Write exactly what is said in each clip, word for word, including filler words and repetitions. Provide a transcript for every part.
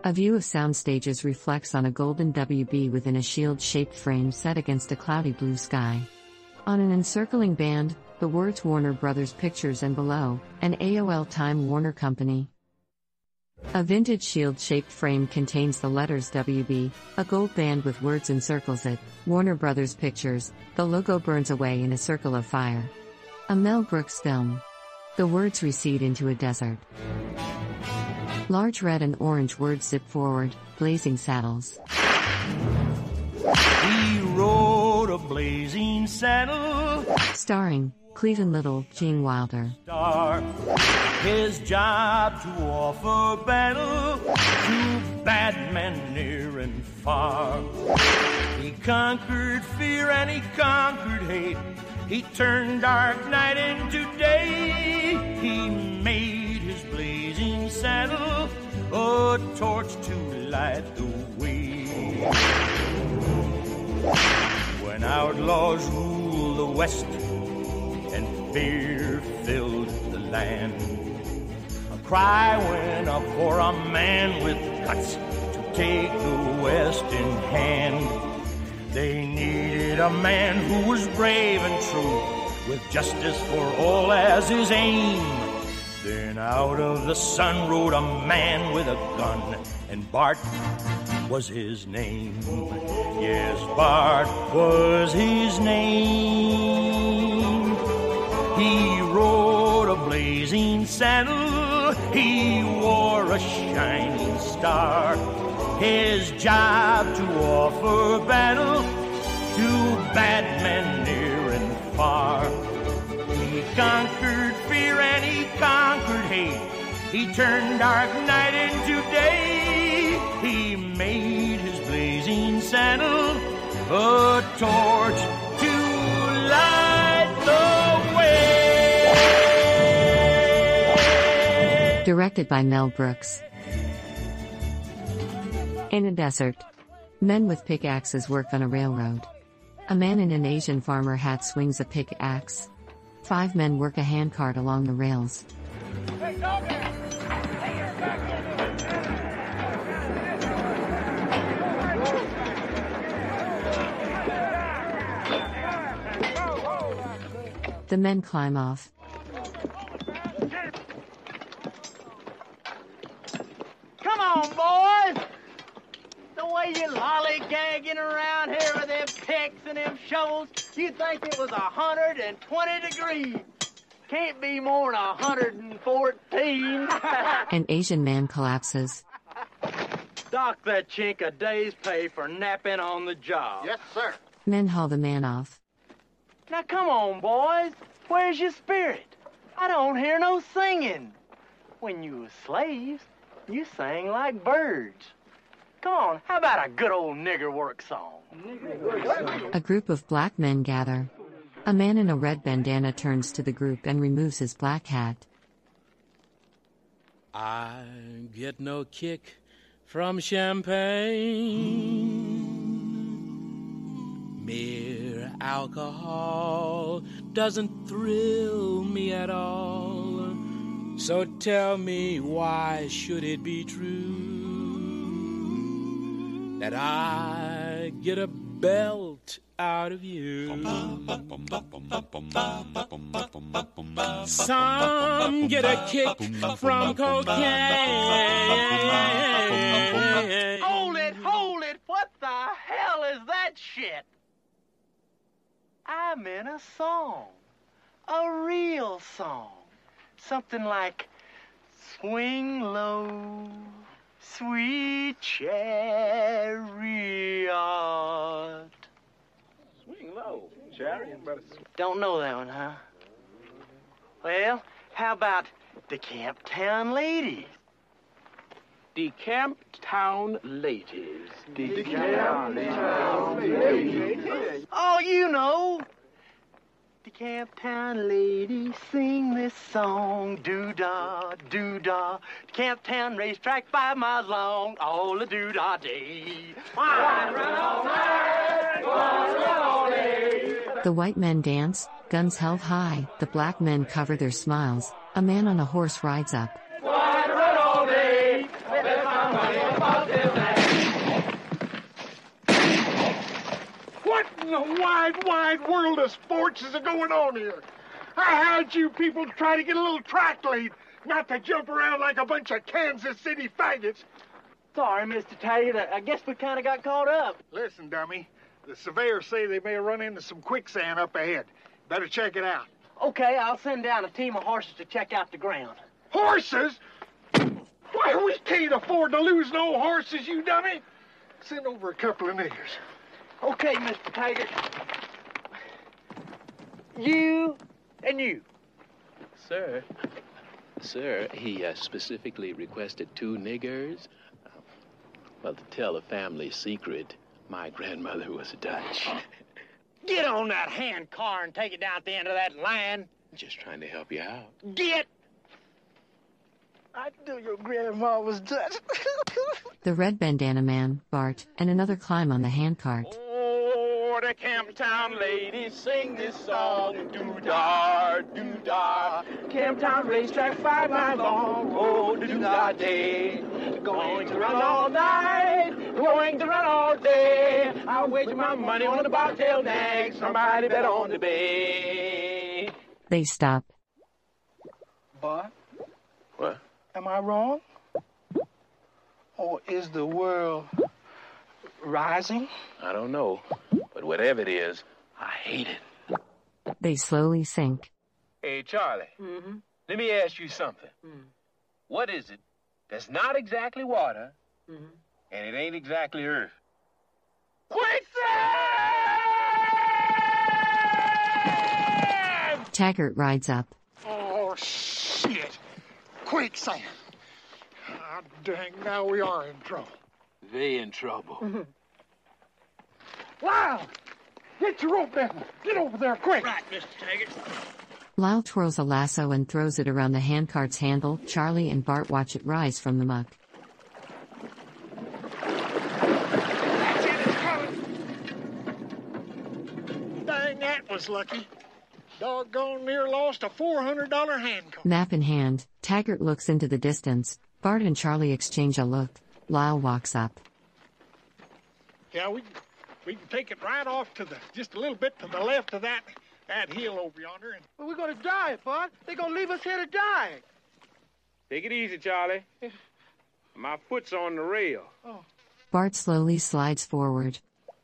A view of sound stages reflects on a golden W B within a shield-shaped frame set against a cloudy blue sky. On an encircling band, the words Warner Brothers Pictures and below, an A O L Time Warner Company. A vintage shield-shaped frame contains the letters W B, a gold band with words encircles it, Warner Brothers Pictures, the logo burns away in a circle of fire. A Mel Brooks film. The words recede into a desert. Large red and orange words zip forward, blazing saddles. He rode a blazing saddle. Starring Cleveland Little, Gene Wilder. Star. His job to offer battle to bad men near and far. He conquered fear and he conquered hate. He turned dark night into day. He made his blazing saddle a torch to light the way. When outlaws ruled the West and fear filled the land, a cry went up for a man with guts to take the West in hand. They needed a man who was brave and true, with justice for all as his aim. Then out of the sun rode a man with a gun, and Bart was his name. Yes, Bart was his name. He rode a blazing saddle, he wore a shining star. His job to offer battle to bad men near and far. He conquered fear and he conquered hate. He turned dark night into day. He made his blazing saddle a torch to light the way. Directed by Mel Brooks. In a desert, men with pickaxes work on a railroad. A man in an Asian farmer hat swings a pickaxe. Five men work a handcart along the rails. Hey, doggy! The men climb off. Come on, boys! The way you lollygagging around here with them picks and them shovels, you think it was one hundred twenty degrees. Can't be more than one hundred fourteen. An Asian man collapses. Dock that chink a day's pay for napping on the job. Yes, sir. Men haul the man off. Now come on, boys. Where's your spirit? I don't hear no singing. When you was slaves, you sang like birds. Come on, how about a good old nigger work song? A group of black men gather. A man in a red bandana turns to the group and removes his black hat. I get no kick from champagne. Mere alcohol doesn't thrill me at all. So tell me, why should it be true that I get a belt out of you? Some get a kick from cocaine. Hold it, hold it. What the hell is that shit? I'm in a song. A real song. Something like Swing Low, Sweet Chariot. Swing low, chariot. Don't know that one, huh? Well, how about the Camptown Ladies? The Camptown Ladies. The Camptown Ladies. Oh, you know. The Camptown Ladies sing this song, doo-dah, doo-dah. The Camptown racetrack five miles long, all the doo-dah day. One run all night, one run all day. The white men dance, guns held high, the black men cover their smiles. A man on a horse rides up. One run all day, with my money wide, wide world of sports is going on here? I had you people try to get a little track lead, not to jump around like a bunch of Kansas City faggots. Sorry, Mister Taggart. I guess we kind of got caught up. Listen, dummy, the surveyors say they may run into some quicksand up ahead. Better check it out. Okay, I'll send down a team of horses to check out the ground. Horses? Why, we can't afford to lose no horses, you dummy. Send over a couple of niggers. Okay, Mister Taggart. You and you. Sir, sir, he uh, specifically requested two niggers. Uh, well, to tell a family secret, my grandmother was Dutch. Get on that hand car and take it down at the end of that line. Just trying to help you out. Get! I knew your grandma was Dutch. The red bandana man, Bart, and another climb on the handcart. Oh, the Camptown ladies sing this song. Do-da, do-da. Camptown racetrack five miles long. Oh, do-da day. Going to run all night. Going to run all day. I'll wager my money on the bobtail nag. Somebody bet on the bay. They stop. Bart? What? Am I wrong? Or is the world rising? I don't know, but whatever it is, I hate it. They slowly sink. Hey, Charlie. Mm-hmm. Let me ask you something. Mm. What is it that's not exactly water, Mm-hmm. and it ain't exactly earth? Quicksand! Taggart rides up. Oh, shit. Quicksand. Ah, dang, now we are in trouble. They in trouble. Mm-hmm. Lyle! Get your rope down. Get over there, quick. Right, Mister Taggart. Lyle twirls a lasso and throws it around the handcart's handle. Charlie and Bart watch it rise from the muck. That's it, it's coming. Dang, that was lucky. Doggone near lost a four hundred dollar handcart. Map in hand, Taggart looks into the distance. Bart and Charlie exchange a look. Lyle walks up. Yeah, we we can take it right off to the, just a little bit to the left of that, that hill over yonder. And Well, we're going to die, Bud. They're going to leave us here to die. Take it easy, Charlie. My foot's on the rail. Bart slowly slides forward.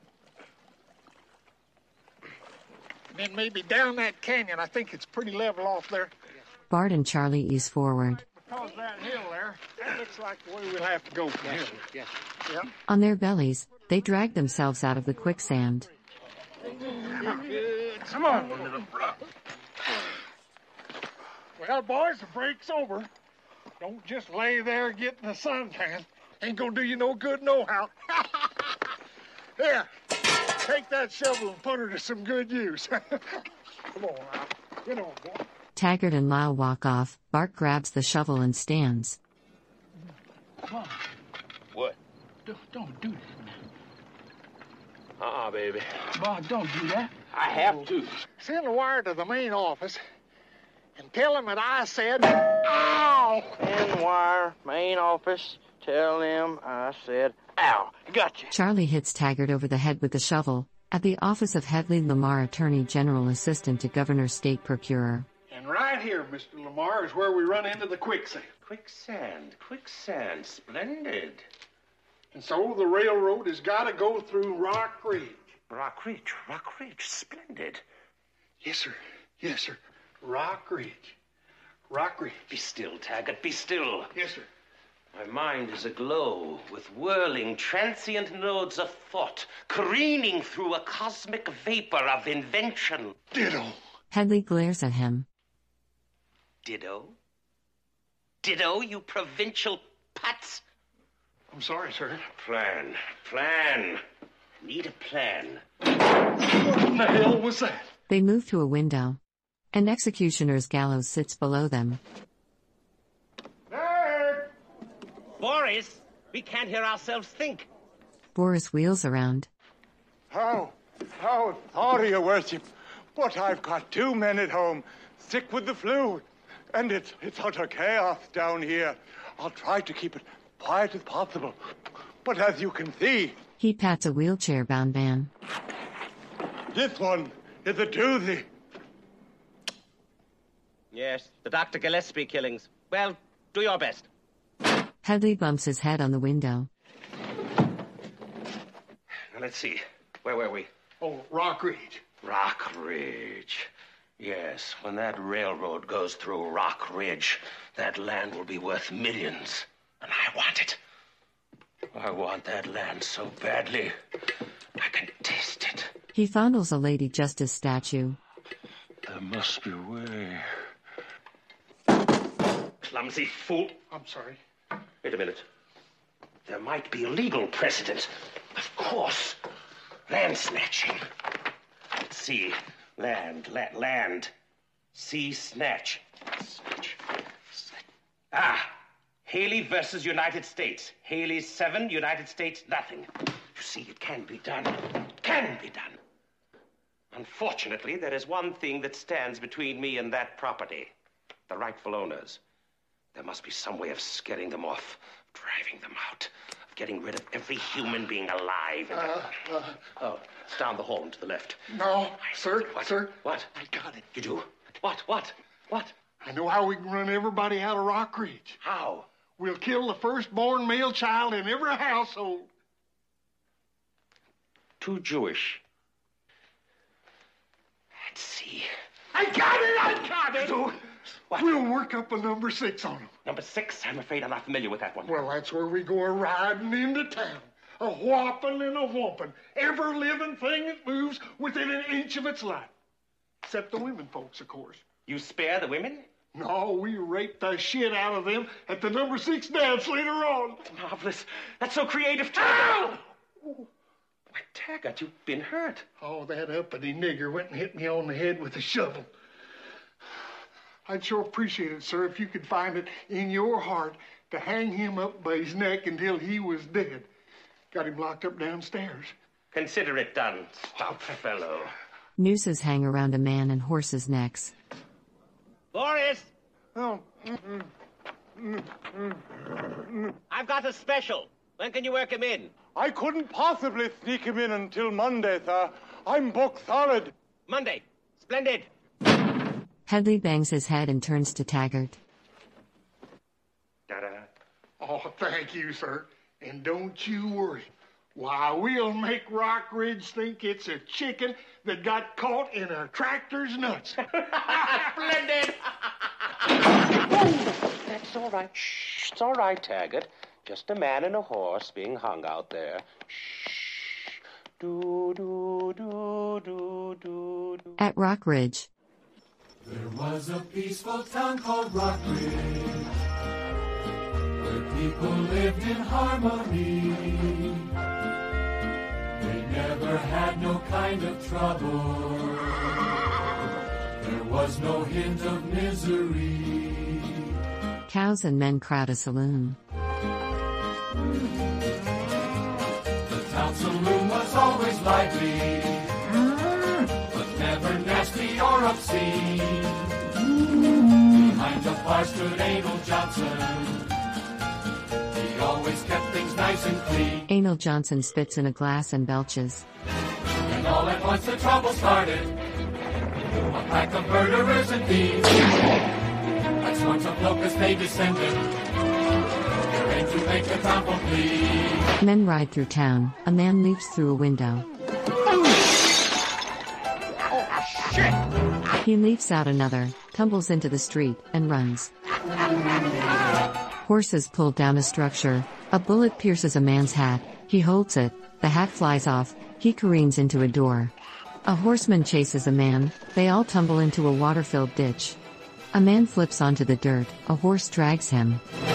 then maybe down that canyon. I think it's pretty level off there. Bart and Charlie ease forward. Because that hill there, that looks like the way we'll have to go from here. Yes. Yep. On their bellies, they drag themselves out of the quicksand. Good. Come on. Well, boys, the break's over. Don't just lay there getting the suntan. Ain't gonna do you no good nohow. Here, take that shovel and put her to some good use. Come on, now. Get on, boy. Taggart and Lyle walk off. Bart grabs the shovel and stands. Come on. What? Don't, don't do that. Uh-uh, baby. Boy, don't do that. I have to. Send a wire to the main office and tell them that I said, ow! Send wire, main office, tell them I said, ow. Gotcha. Charlie hits Taggart over the head with the shovel, at the office of Hedley Lamar, Attorney General Assistant to Governor State Procurer. And right here, Mister Lamar, is where we run into the quicksand. Quicksand, quicksand, splendid. And so the railroad has got to go through Rock Ridge. Rock Ridge, Rock Ridge, splendid. Yes, sir. Yes, sir. Rock Ridge. Rock Ridge. Be still, Taggart, be still. Yes, sir. My mind is aglow with whirling, transient nodes of thought, careening through a cosmic vapor of invention. Ditto. Hedley glares at him. Ditto? Ditto, you provincial putz? I'm sorry, sir. Plan, plan. Need a plan. What in the hell was that? They move to a window. An executioner's gallows sits below them. There! Boris, we can't hear ourselves think. Boris wheels around. How? How? Sorry, Your Worship. But I've got two men at home, sick with the flu. And it's, it's utter chaos down here. I'll try to keep it quiet as possible. But as you can see... He pats a wheelchair-bound man. This one is a doozy. Yes, the Doctor Gillespie killings. Well, do your best. Headley bumps his head on the window. Now, let's see. Where were we? Oh, Rock Ridge. Rock Ridge. Yes, when that railroad goes through Rock Ridge, that land will be worth millions. And I want it. I want that land so badly. I can taste it. He fondles a Lady Justice statue. There must be a way. Clumsy fool. I'm sorry. Wait a minute. There might be a legal precedent. Of course. Land snatching. Let's see. Land, la- land. Sea snatch. Snatch. Snatch. Ah. Haley versus United States. Haley seven, United States nothing. You see, it can be done. It can be done. Unfortunately, there is one thing that stands between me and that property. The rightful owners. There must be some way of scaring them off, driving them out, of getting rid of every human being alive. And Uh, uh, oh, it's down the hall and to the left. No, sir, What? sir. What? I got it. You do? What? What? What? I know how we can run everybody out of Rock Ridge. How? We'll kill the firstborn male child in every household. Too Jewish. Let's see. I got it! I got it! So, What? we'll work up a number six on them. Number six? I'm afraid I'm not familiar with that one. Well, that's where we go riding into town. A whopping and a whomping. Every living thing that moves within an inch of its life. Except the women folks, of course. You spare the women? No, we rape the shit out of them at the number six dance later on. Marvelous. That's so creative, Taggart. Why, Taggart, you've been hurt. Oh, that uppity nigger went and hit me on the head with a shovel. I'd sure appreciate it, sir, if you could find it in your heart to hang him up by his neck until he was dead. Got him locked up downstairs. Consider it done, stout fellow. Nooses hang around a man and horses' necks. Boris! Oh. I've got a special. When can you work him in? I couldn't possibly sneak him in until Monday, sir. I'm booked solid. Monday. Splendid. Headley bangs his head and turns to Taggart. Da-da. Oh, thank you, sir. And don't you worry. Why, we'll make Rock Ridge think it's a chicken that got caught in a tractor's nuts. Splendid! That's all right. Shh. It's all right, Taggart. Just a man and a horse being hung out there. Shh. Do, do, do, do, do, do. At Rock Ridge. There was a peaceful town called Rock Ridge, where people lived in harmony. They never had no kind of trouble. There was no hint of misery. Cows and men crowd a saloon. The town saloon was always lively, but never nasty or obscene. Behind the bar stood Anal Johnson. He always kept things nice and clean. Anal Johnson spits in a glass and belches. And all at once the trouble started. A pack of murderers and thieves. Like swarms of locusts they descended. They're aimed to make the town complete. Men ride through town. A man leaps through a window. He leaps out another, tumbles into the street, and runs. Horses pull down a structure. A bullet pierces a man's hat. He holds it. The hat flies off. He careens into a door. A horseman chases a man. They all tumble into a water-filled ditch. A man flips onto the dirt. A horse drags him.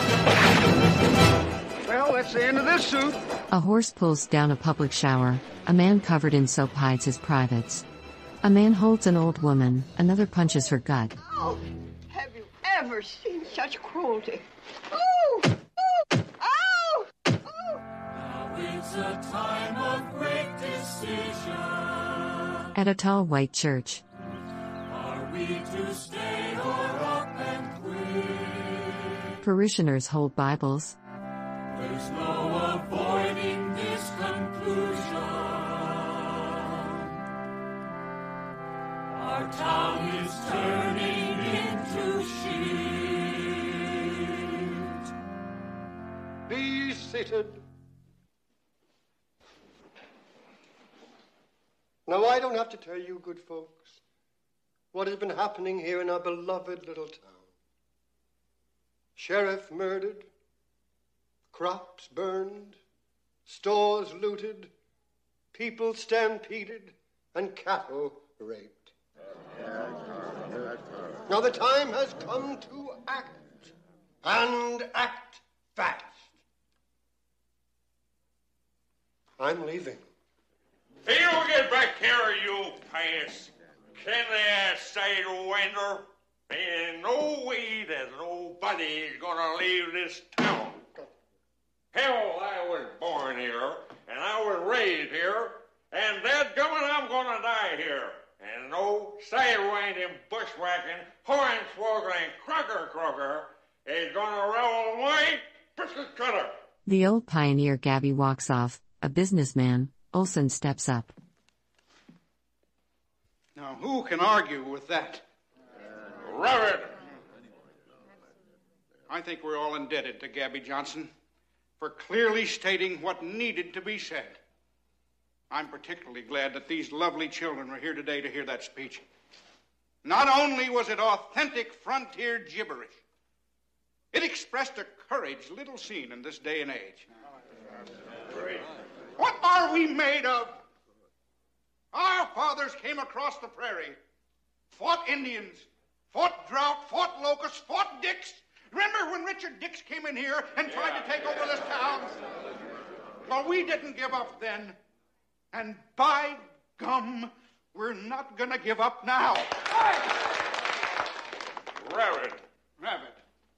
Well, that's the end of this suit. A horse pulls down a public shower. A man covered in soap hides his privates. A man holds an old woman. Another punches her gut. Oh, have you ever seen such cruelty? Ooh! Ooh! Ow! Ooh! Now it's a time of great decision. At a tall white church. Are we to stay or up and quit? Parishioners hold Bibles. There's no avoiding this conclusion. seated. Now, I don't have to tell you, good folks, what has been happening here in our beloved little town. Sheriff murdered, crops burned, stores looted, people stampeded, and cattle raped. Now the time has come to act, and act fast. I'm leaving. Hey, you get back here, you pious. Can they say to winter? There's no way that nobody's gonna leave this town. Hell, I was born here, and I was raised here, and dadgummit, I'm gonna die here. And no sidewinding, bushwhacking, hornswoggling, crocker crocker is gonna roll my biscuit cutter. The old pioneer Gabby walks off. A businessman, Olson, steps up. Now, who can argue with that? Reverend! I think we're all indebted to Gabby Johnson for clearly stating what needed to be said. I'm particularly glad that these lovely children were here today to hear that speech. Not only was it authentic frontier gibberish, it expressed a courage little seen in this day and age. What are we made of? Our fathers came across the prairie, fought Indians, fought drought, fought locusts, fought Dix. Remember when Richard Dix came in here and tried yeah. to take over this town? Well, we didn't give up then. And by gum, we're not going to give up now. Reverend. Reverend.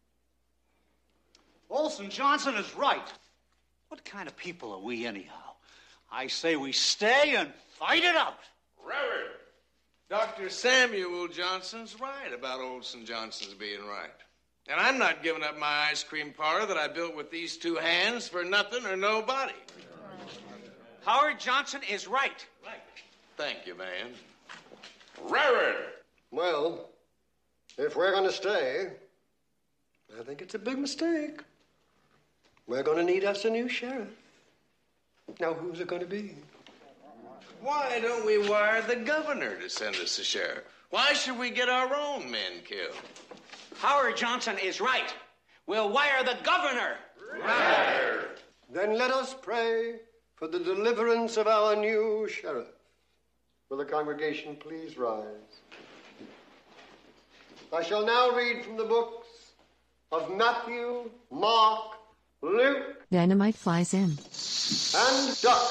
Olson Johnson is right. What kind of people are we anyhow? I say we stay and fight it out. Reverend. Doctor Samuel Johnson's right about Olson Johnson's being right. And I'm not giving up my ice cream parlor that I built with these two hands for nothing or nobody. Howard Johnson is right. Right. Thank you, man. Reverend. Well, if we're going to stay, I think it's a big mistake. We're going to need us a new sheriff. Now, who's it going to be? Why don't we wire the governor to send us a sheriff? Why should we get our own men killed? Howard Johnson is right. We'll wire the governor. Right. Then let us pray for the deliverance of our new sheriff. Will the congregation please rise? I shall now read from the books of Matthew, Mark, Luke. Dynamite flies in. And Duck.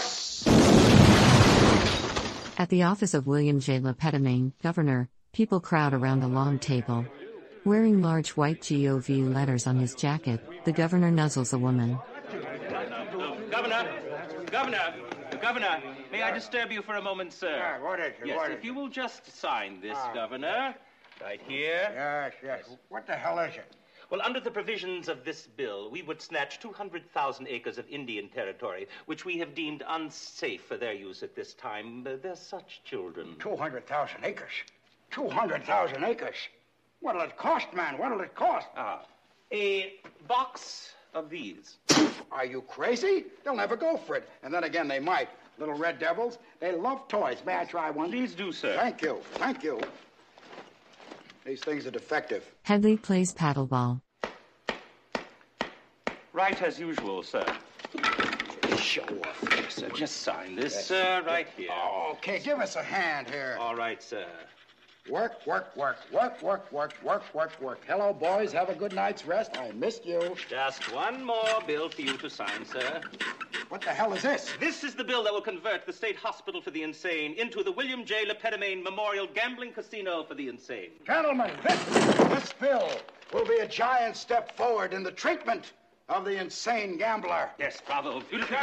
At the office of William J. Lepetemain, governor, people crowd around a long table. Wearing large white G O V letters on his jacket, the governor nuzzles a woman. Governor, Governor, Governor, may I disturb you for a moment, sir? Yeah, what is it? Yes, what if is you will just sign this, Ah. Governor, right here. Yes, yes. What the hell is it? Well, under the provisions of this bill, we would snatch two hundred thousand acres of Indian territory, which we have deemed unsafe for their use at this time. Uh, They're such children. two hundred thousand acres. two hundred thousand acres. What'll it cost, man? What'll it cost? Ah, a box of these. Are you crazy? They'll never go for it. And then again, they might. Little red devils. They love toys. May I try one? Please do, sir. Thank you. Thank you. These things are defective. Headley plays paddleball. Right as usual, sir. Show off. Yes, sir. Just sign this, sir, right here. Oh, okay, give us a hand here. All right, sir. Work, work, work, work, work, work, work, work, work. Hello, boys. Have a good night's rest. I missed you. Just one more bill for you to sign, sir. What the hell is this? This is the bill that will convert the State Hospital for the Insane into the William J. Lepetemain Memorial Gambling Casino for the Insane. Gentlemen, this, this bill will be a giant step forward in the treatment of the insane gambler. Yes, bravo. Beautiful.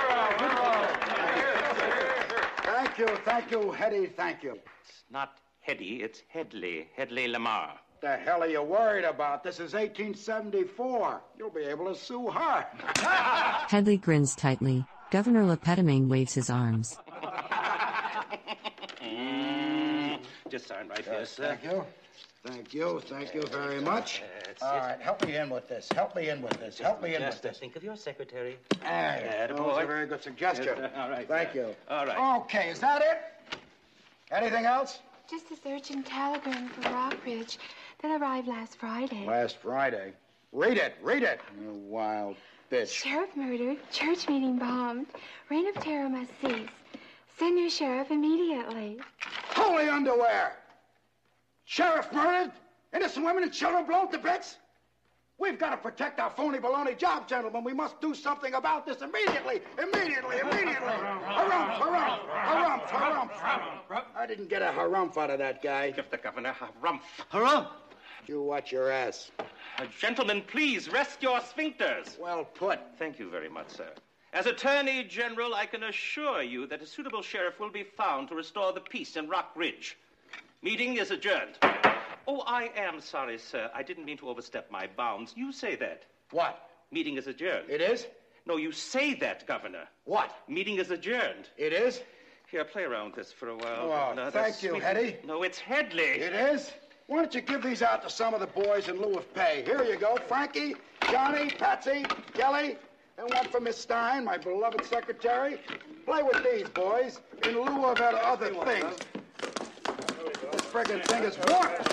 Thank you, thank you, Hetty, thank you. It's not Hetty, it's Headley, Headley Lamar. The hell are you worried about? This is eighteen seventy-four. You'll be able to sue her. Headley grins tightly. Governor Lepetemain waves his arms. mm, just sign right here, sir. Thank you. Thank you. Thank you very much. That's All it. right, help me in with this. Help me in with this. Help me in with Just this. think of your secretary. Hey, that was Attaboy. a very good suggestion. Yes, all right, Thank sir. you. All right. Okay, is that it? Anything else? Just this urgent telegram from Rockridge that arrived last Friday. Last Friday. Read it. Read it. You wild bitch. Sheriff murdered. Church meeting bombed. Reign of terror must cease. Send new sheriff immediately. Holy underwear! Sheriff murdered? Innocent women and children blown to bits? We've got to protect our phony baloney job, gentlemen. We must do something about this immediately. Immediately, immediately. Harumph, harumph, harumph, harumph. I didn't get a harumph out of that guy. Give the governor harumph. Harumph? You watch your ass. Uh, gentlemen, please rest your sphincters. Well put. Thank you very much, sir. As Attorney General, I can assure you that a suitable sheriff will be found to restore the peace in Rock Ridge. Meeting is adjourned. Oh, I am sorry, sir. I didn't mean to overstep my bounds. You say that. What? Meeting is adjourned. It is? No, you say that, Governor. What? Meeting is adjourned. It is? Here, play around with this for a while. Oh, Governor. thank That's you, sweet. Hetty. No, it's Headley. It is? Why don't you give these out to some of the boys in lieu of pay? Here you go. Frankie, Johnny, Patsy, Kelly, and one for Miss Stein, my beloved secretary. Play with these, boys, in lieu of other things. This friggin' thing is warped.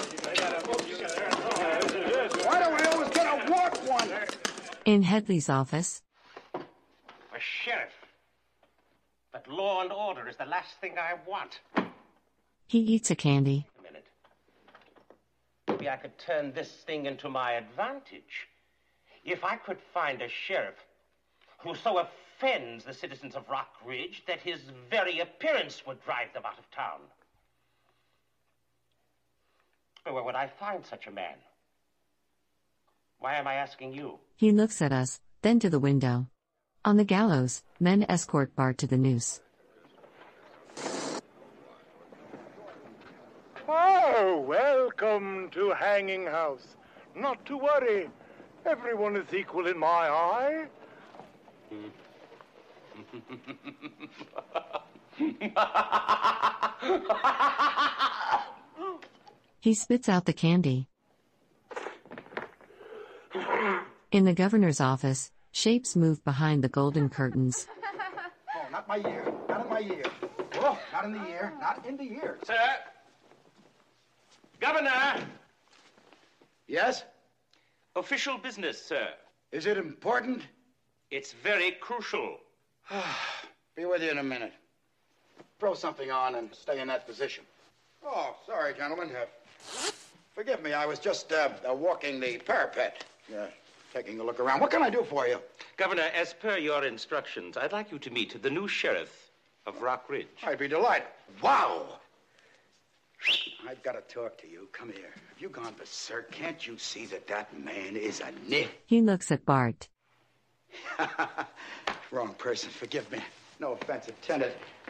Why do I always get a warped one? In Headley's office, A sheriff. But law and order is the last thing I want. he eats a candy. A minute. Maybe I could turn this thing into my advantage. If I could find a sheriff who so offends the citizens of Rock Ridge that his very appearance would drive them out of town. Where would I find such a man? Why am I asking you? He looks at us, then to the window. On the gallows, men escort Bart to the noose. Oh, welcome to Hanging House. Not to worry. Everyone is equal in my eye. He spits out the candy. In the governor's office, shapes move behind the golden curtains. Oh, not my ear. Not in my ear. Oh, not in the ear. Not in the ear. Sir? Governor! Yes? Official business, sir. Is it important? It's very crucial. Be with you in a minute. Throw something on and stay in that position. Oh, sorry, gentlemen. Uh, forgive me. I was just uh, uh, walking the parapet. Uh, taking a look around. What can I do for you? Governor, as per your instructions, I'd like you to meet the new sheriff of Rock Ridge. I'd be delighted. Wow! I've got to talk to you. Come here. Have you gone berserk? Can't you see that that man is a nit? He looks at Bart. Wrong person. Forgive me. No offense intended.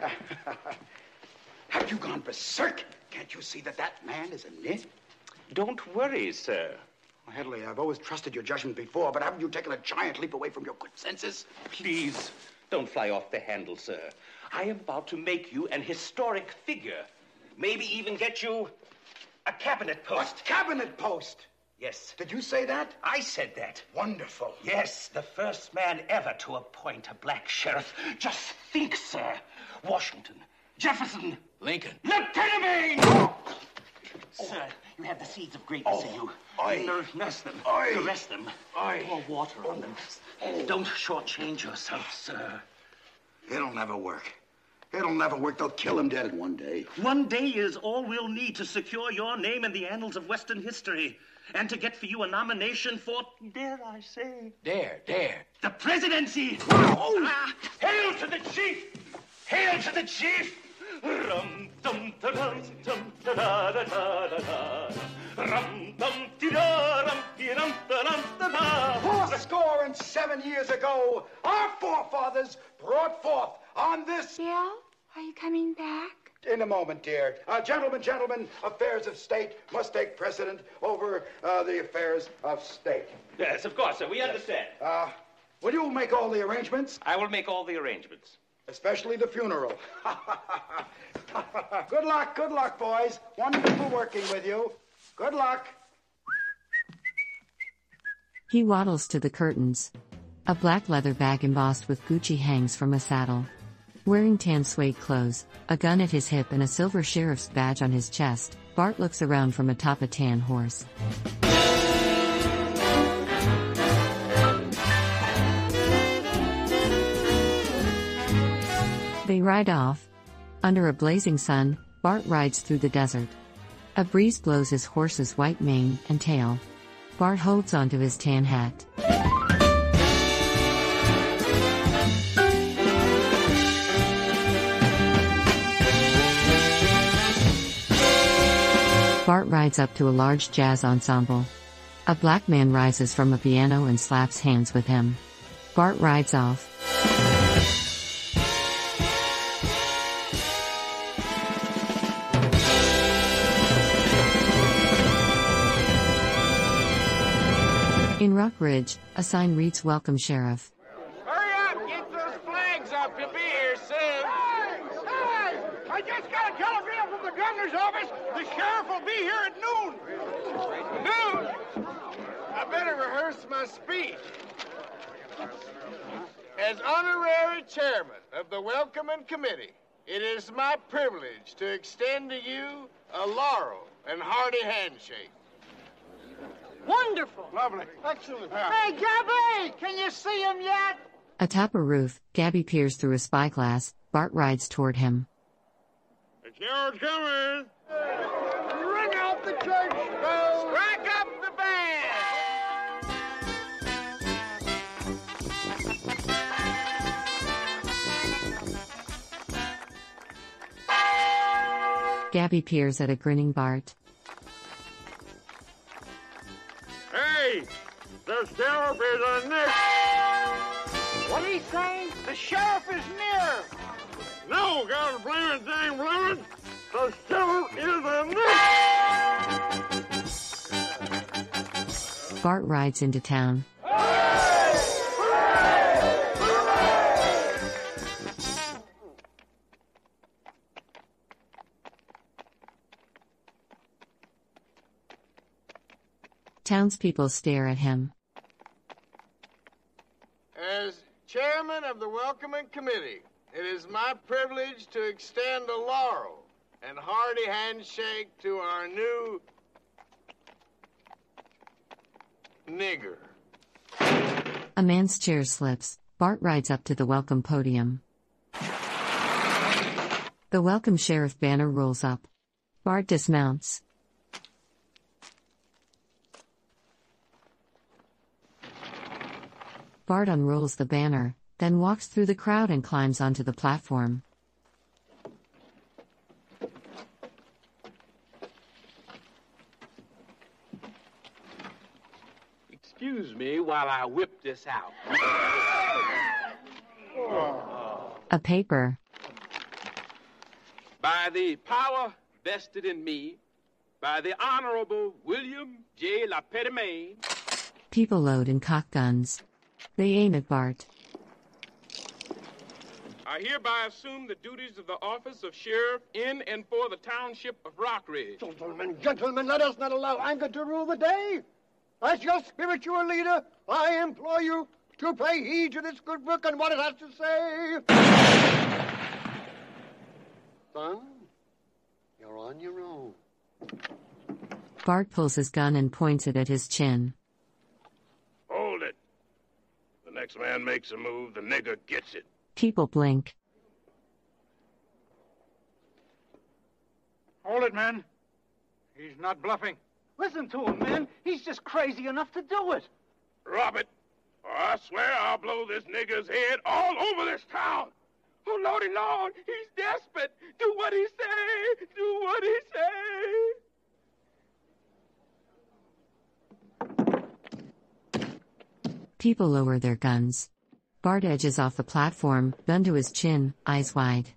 Have you gone berserk? Can't you see that that man is a nit? Don't worry, sir. Headley, I've always trusted your judgment before, but haven't you taken a giant leap away from your good senses? Please, don't fly off the handle, sir. I am about to make you an historic figure. Maybe even get you a cabinet post. A cabinet post? Yes. Did you say that? I said that. Wonderful. Yes, the first man ever to appoint a black sheriff. Just think, sir. Washington, Jefferson, Lincoln. Lieutenant! Oh. Sir, you have the seeds of greatness Oh. in you. Aye. Nur- Nurse them. Aye. Caress them. Aye. Pour water on them. Don't shortchange yourself, sir. It'll never work. It'll never work. They'll kill him dead one day. One day is all we'll need to secure your name in the annals of Western history. And to get for you a nomination for, dare I say, Dare, dare. the presidency. Oh. Ah, hail to the chief! Hail to the chief! Rum dum da dum dum da da da da da da. Rum dum di da rum di dum da dum da da. Four score and seven years ago, our forefathers brought forth on this... Bill, are you coming back? In a moment, dear. Uh, gentlemen, gentlemen, affairs of state must take precedent over uh, the affairs of state. Yes, of course, sir. We understand. Uh, will you make all the arrangements? I will make all the arrangements. Especially the funeral. Good luck, good luck, boys. Wonderful working with you. Good luck. He waddles to the curtains. A black leather bag embossed with Gucci hangs from a saddle. Wearing tan suede clothes, a gun at his hip and a silver sheriff's badge on his chest, Bart looks around from atop a tan horse. They ride off. Under a blazing sun, Bart rides through the desert. A breeze blows his horse's white mane and tail. Bart holds onto his tan hat. Bart rides up to a large jazz ensemble. A black man rises from a piano and slaps hands with him. Bart rides off. In Rock Ridge, a sign reads Welcome Sheriff. Hurry up! Get those flags up! You'll be here soon! Hey! Hey! I just got a telegram from the governor's office. The sheriff will be here at noon. Noon? I better rehearse my speech. As honorary chairman of the Welcoming Committee, it is my privilege to extend to you a laurel and hearty handshake. Wonderful. Lovely. Excellent. Hey, Gabby! Can you see him yet? Atop a roof, Gabby peers through a spyglass. Bart rides toward him. The sheriff's coming. Ring out the church bells. Strike up the band. Gabby peers at a grinning Bart. Hey, the sheriff is a near. What are you saying? The sheriff is near. No, God blame it, dang blame it. The sheriff is a near. Bart rides into town. Townspeople stare at him. As chairman of the Welcoming Committee, it is my privilege to extend a laurel and hearty handshake to our new nigger. A man's chair slips. Bart rides up to the welcome podium. The Welcome Sheriff banner rolls up. Bart dismounts. Bart unrolls the banner, then walks through the crowd and climbs onto the platform. Excuse me while I whip this out. A paper. By the power vested in me, by the Honorable William J. LaPetitmain. People load and cock guns. They aim at Bart. I hereby assume the duties of the office of sheriff in and for the township of Rockridge. Gentlemen, gentlemen, let us not allow anger to rule the day. As your spiritual leader, I implore you to pay heed to this good book and what it has to say. Son, you're on your own. Bart pulls his gun and points it at his chin. Hold it. The next man makes a move, the nigger gets it. People blink. Hold it, men. He's not bluffing. Listen to him, man. He's just crazy enough to do it. Drop it, or I swear I'll blow this nigger's head all over this town. Oh, Lordy Lord, he's desperate. Do what he say. Do what he say. People lower their guns. Bart edges off the platform, gun to his chin, eyes wide.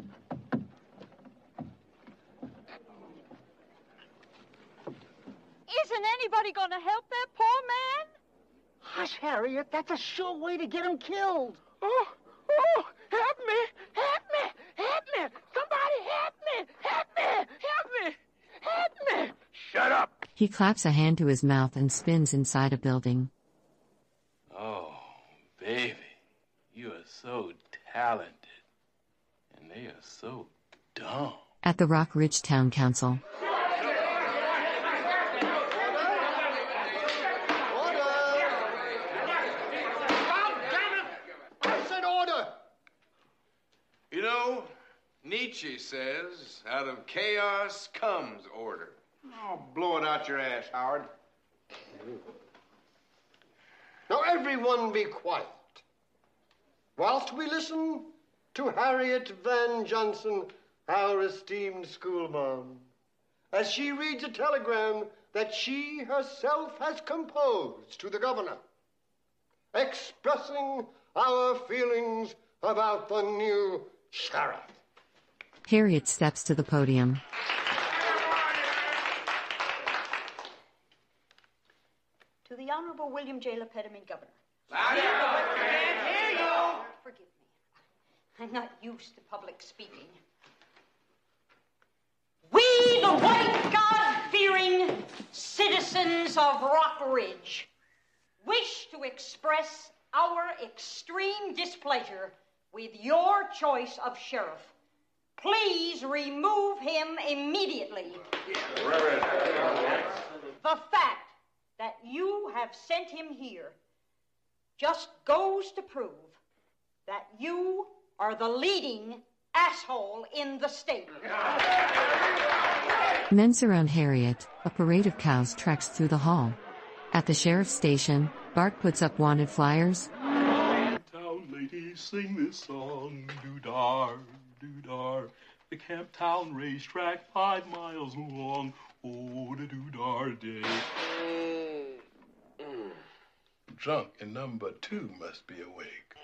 Isn't anybody going to help that poor man? Hush, Harriet. That's a sure way to get him killed. Oh, oh, help me, help me, help me. Somebody help me, help me, help me, help me. Shut up. He claps a hand to his mouth and spins inside a building. Oh, baby, you are so talented. And they are so dumb. At the Rock Ridge Town Council. You know, Nietzsche says, out of chaos comes order. Oh, blow it out your ass, Howard. Now, everyone be quiet. Whilst we listen to Harriet Van Johnson, our esteemed schoolma'am, as she reads a telegram that she herself has composed to the governor, expressing our feelings about the new sheriff. Harriet steps to the podium. To the Honorable William J. LaPetamine, Governor. Forgive me. I'm not used to public speaking. We, the white God-fearing citizens of Rock Ridge, wish to express our extreme displeasure with your choice of sheriff. Please remove him immediately. The fact that you have sent him here just goes to prove that you are the leading asshole in the state. Men surround Harriet. A parade of cows treks through the hall. At the sheriff's station, Bart puts up wanted flyers. Town ladies sing this song, doo-dar, doo-dar. The Camp Town racetrack five miles long. Oh, the doo-dar day. Drunk and number two must be awake.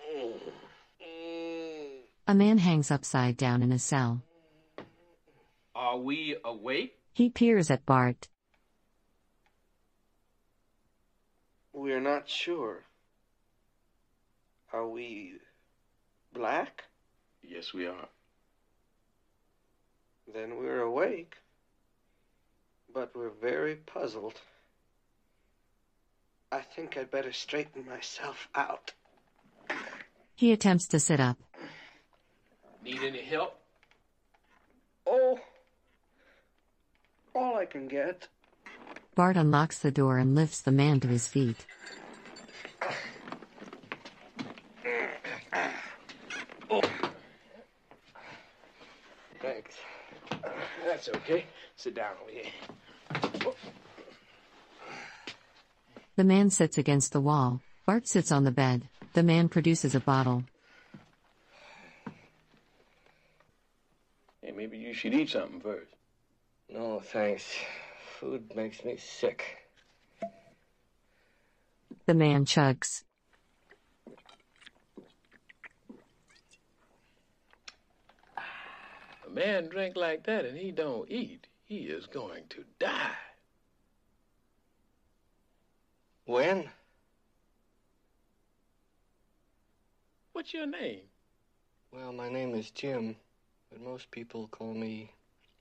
A man hangs upside down in a cell. Are we awake? He peers at Bart. We're not sure. Are we black? Yes, we are. Then we're awake. But we're very puzzled. I think I'd better straighten myself out. He attempts to sit up. Need any help? Oh, all I can get. Bart unlocks the door and lifts the man to his feet. Oh. Thanks. That's okay. Sit down over here. Oh. The man sits against the wall. Bart sits on the bed. The man produces a bottle. Hey, maybe you should eat something first. No, thanks. Food makes me sick. The man chugs. A man drink like that and he don't eat, he is going to die. When? What's your name? Well, my name is Jim, but most people call me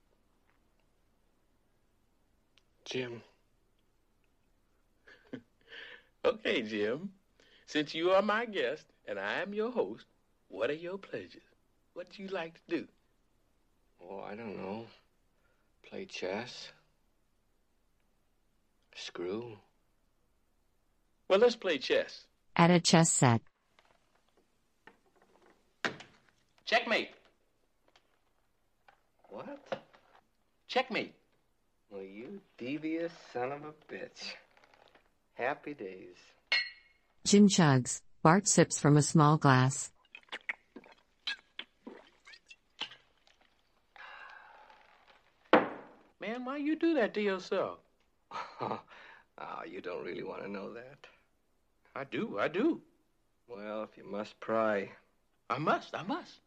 Jim. Okay, Jim. Since you are my guest and I am your host, what are your pleasures? What do you like to do? Oh, I don't know. Play chess. Screw. Well, let's play chess. At a chess set. Checkmate. What? Checkmate. Well, you devious son of a bitch. Happy days. Jim chugs. Bart sips from a small glass. Man, why you do that to yourself? Oh, you don't really want to know that. I do, I do. Well, if you must pry. I must, I must.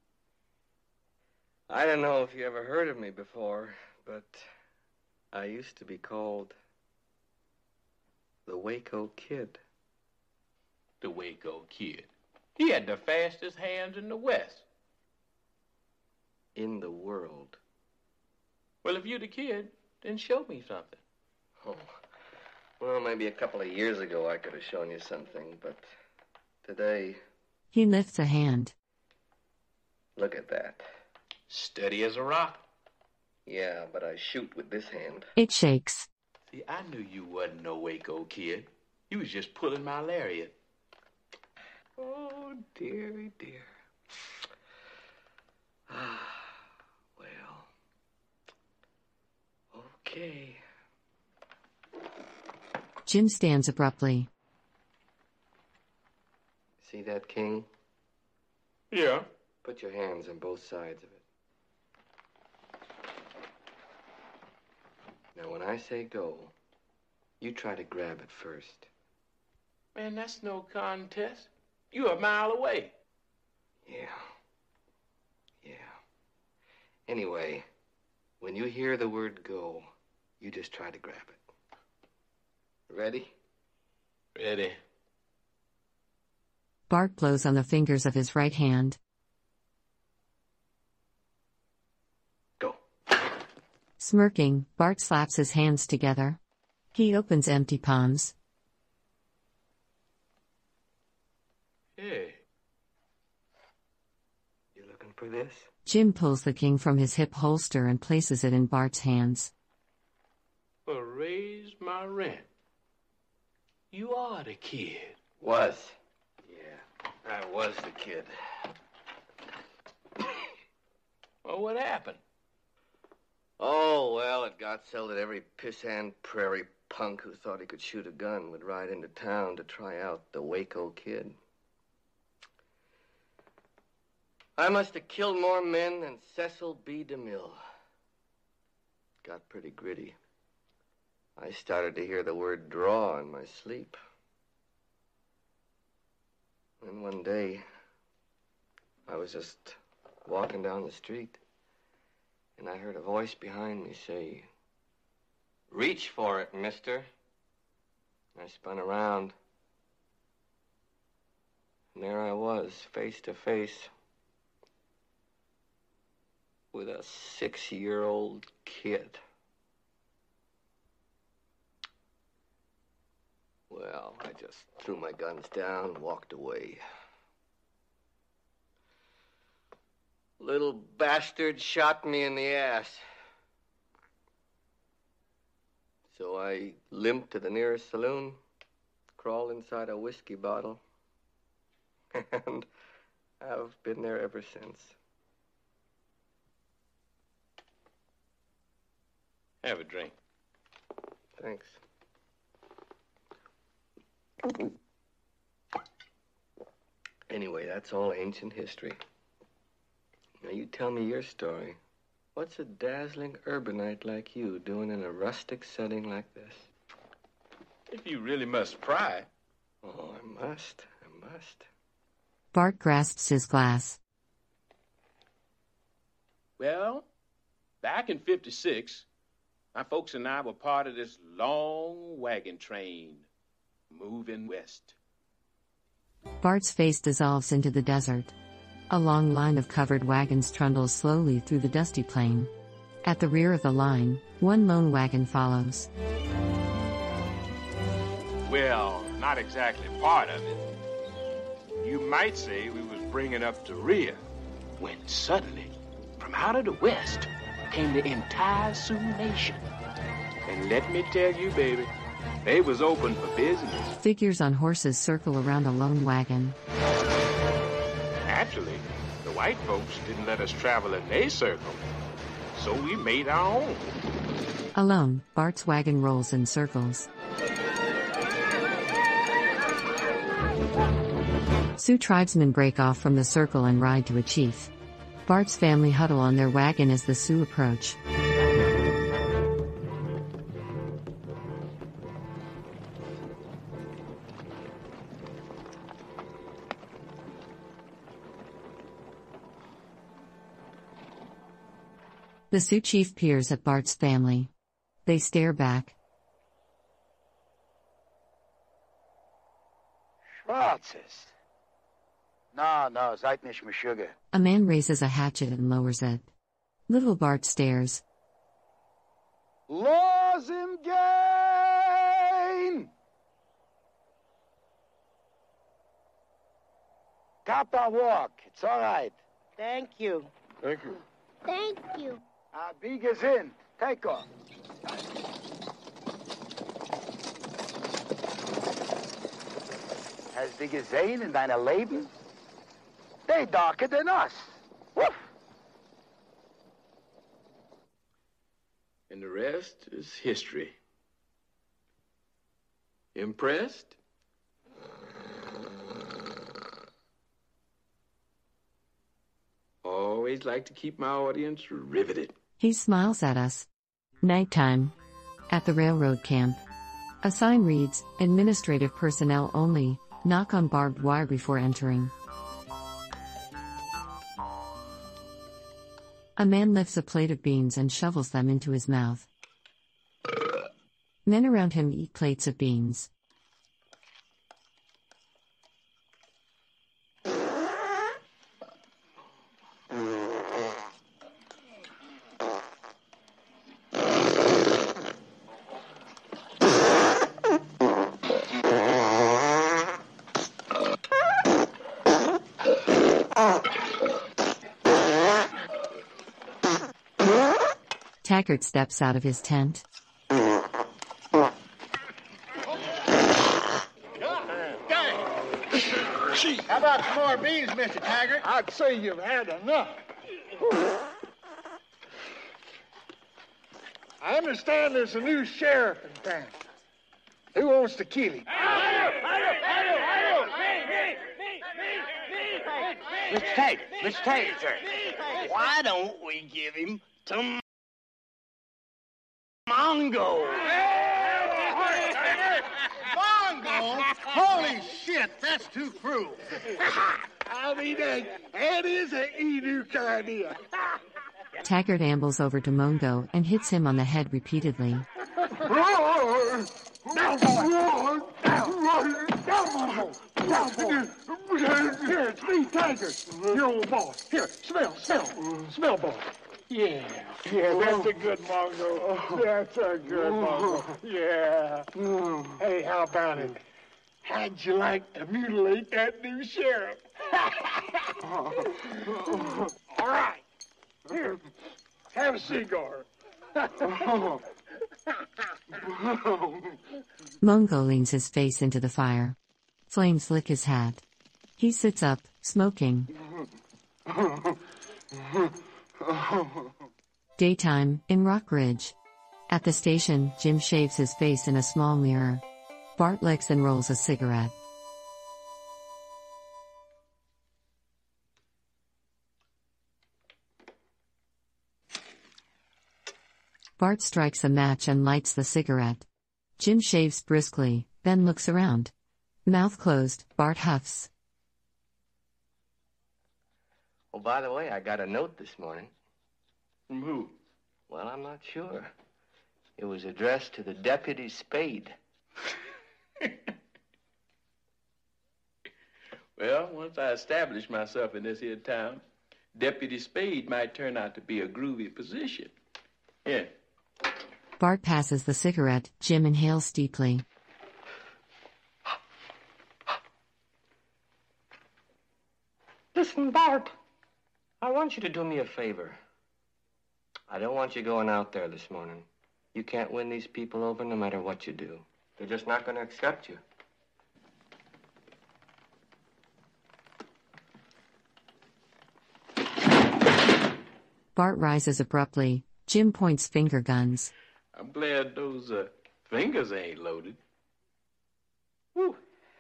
I don't know if you ever heard of me before, but I used to be called the Waco Kid. The Waco Kid. He had the fastest hands in the West. In the world. Well, if you're the kid, then show me something. Oh, well, maybe a couple of years ago I could have shown you something, but today... He lifts a hand. Look at that. Steady as a rock. Yeah, but I shoot with this hand. It shakes. See, I knew you wasn't no Waco kid. You was just pulling my lariat. Oh, dearie dear. Ah, well. Okay. Jim stands abruptly. See that king? Yeah. Put your hands on both sides of it. Now, when I say go, you try to grab it first. Man, that's no contest. You a mile away. Yeah. Yeah. Anyway, when you hear the word go, you just try to grab it. Ready? Ready. Bart blows on the fingers of his right hand. Go. Smirking, Bart slaps his hands together. He opens empty palms. Hey. You looking for this? Jim pulls the king from his hip holster and places it in Bart's hands. Well, raise my rent. You are the kid. Was. Yeah, I was the kid. Well, what happened? Oh, well, it got so that every pissant prairie punk who thought he could shoot a gun would ride into town to try out the Waco Kid. I must have killed more men than Cecil B. DeMille. Got pretty gritty. I started to hear the word draw in my sleep. And one day, I was just walking down the street, and I heard a voice behind me say, "Reach for it, mister." I spun around, and there I was, face to face with a six-year-old kid. Well, I just threw my guns down and walked away. Little bastard shot me in the ass. So I limped to the nearest saloon, crawled inside a whiskey bottle, and I've been there ever since. Have a drink. Thanks. Anyway, that's all ancient history. Now you tell me your story. What's a dazzling urbanite like you doing in a rustic setting like this? If you really must pry. Oh, I must. I must. Bart grasps his glass. Well, back in fifty-six, my folks and I were part of this long wagon train moving west. Bart's face dissolves into the desert. A long line of covered wagons trundles slowly through the dusty plain. At the rear of the line, one lone wagon follows. Well, not exactly part of it. You might say we was bringing up the rear, when suddenly, from out of the west, came the entire Sioux Nation. And let me tell you, baby, they was open for business. Figures on horses circle around a lone wagon. Naturally, the white folks didn't let us travel in their circle, so we made our own. Alone, Bart's wagon rolls in circles. Sioux tribesmen break off from the circle and ride to a chief. Bart's family huddle on their wagon as the Sioux approach. The Sioux chief peers at Bart's family. They stare back. Schwarzes. No, no, seid nicht mehr Sugar. A man raises a hatchet and lowers it. Little Bart stares. Laws in gain! Cop on walk. It's all right. Thank you. Thank you. Thank you. Uh, Bieger's in. Take off. Hast du gesehen in deiner Leben? They darker than us. Woof! And the rest is history. Impressed? Always like to keep my audience riveted. He smiles at us. Nighttime. At the railroad camp. A sign reads, Administrative personnel only. Knock on barbed wire before entering. A man lifts a plate of beans and shovels them into his mouth. Men around him eat plates of beans. Taggart steps out of his tent. How about some more beans, Mister Taggart? I'd say you've had enough. I understand there's a new sheriff in town. Who wants to kill him? Mister Taggart, Mister Taggart, sir. Why don't we give him to Mongo? Mongo? Holy shit, that's too cruel. I mean, that, that is an Enoch idea. Taggart ambles over to Mongo and hits him on the head repeatedly. It's me, Taggart, your old boss. Here, smell, smell, smell, boss. Yeah, yeah, that's a good Mongo. That's a good Mongo. Yeah. Hey, how about it? How'd you like to mutilate that new sheriff? All right. Here, have a cigar. Mongo leans his face into the fire. Flames lick his hat. He sits up, smoking. Daytime, in Rock Ridge. At the station, Jim shaves his face in a small mirror. Bart licks and rolls a cigarette. Bart strikes a match and lights the cigarette. Jim shaves briskly, then looks around. Mouth closed, Bart huffs. Oh, by the way, I got a note this morning. From who? Well, I'm not sure. It was addressed to the Deputy Spade. Well, once I establish myself in this here town, Deputy Spade might turn out to be a groovy position. Here. Bart passes the cigarette. Jim inhales deeply. Listen, Bart. I want you to do me a favor. I don't want you going out there this morning. You can't win these people over no matter what you do. They're just not going to accept you. Bart rises abruptly. Jim points finger guns. I'm glad those uh, fingers ain't loaded. Woo.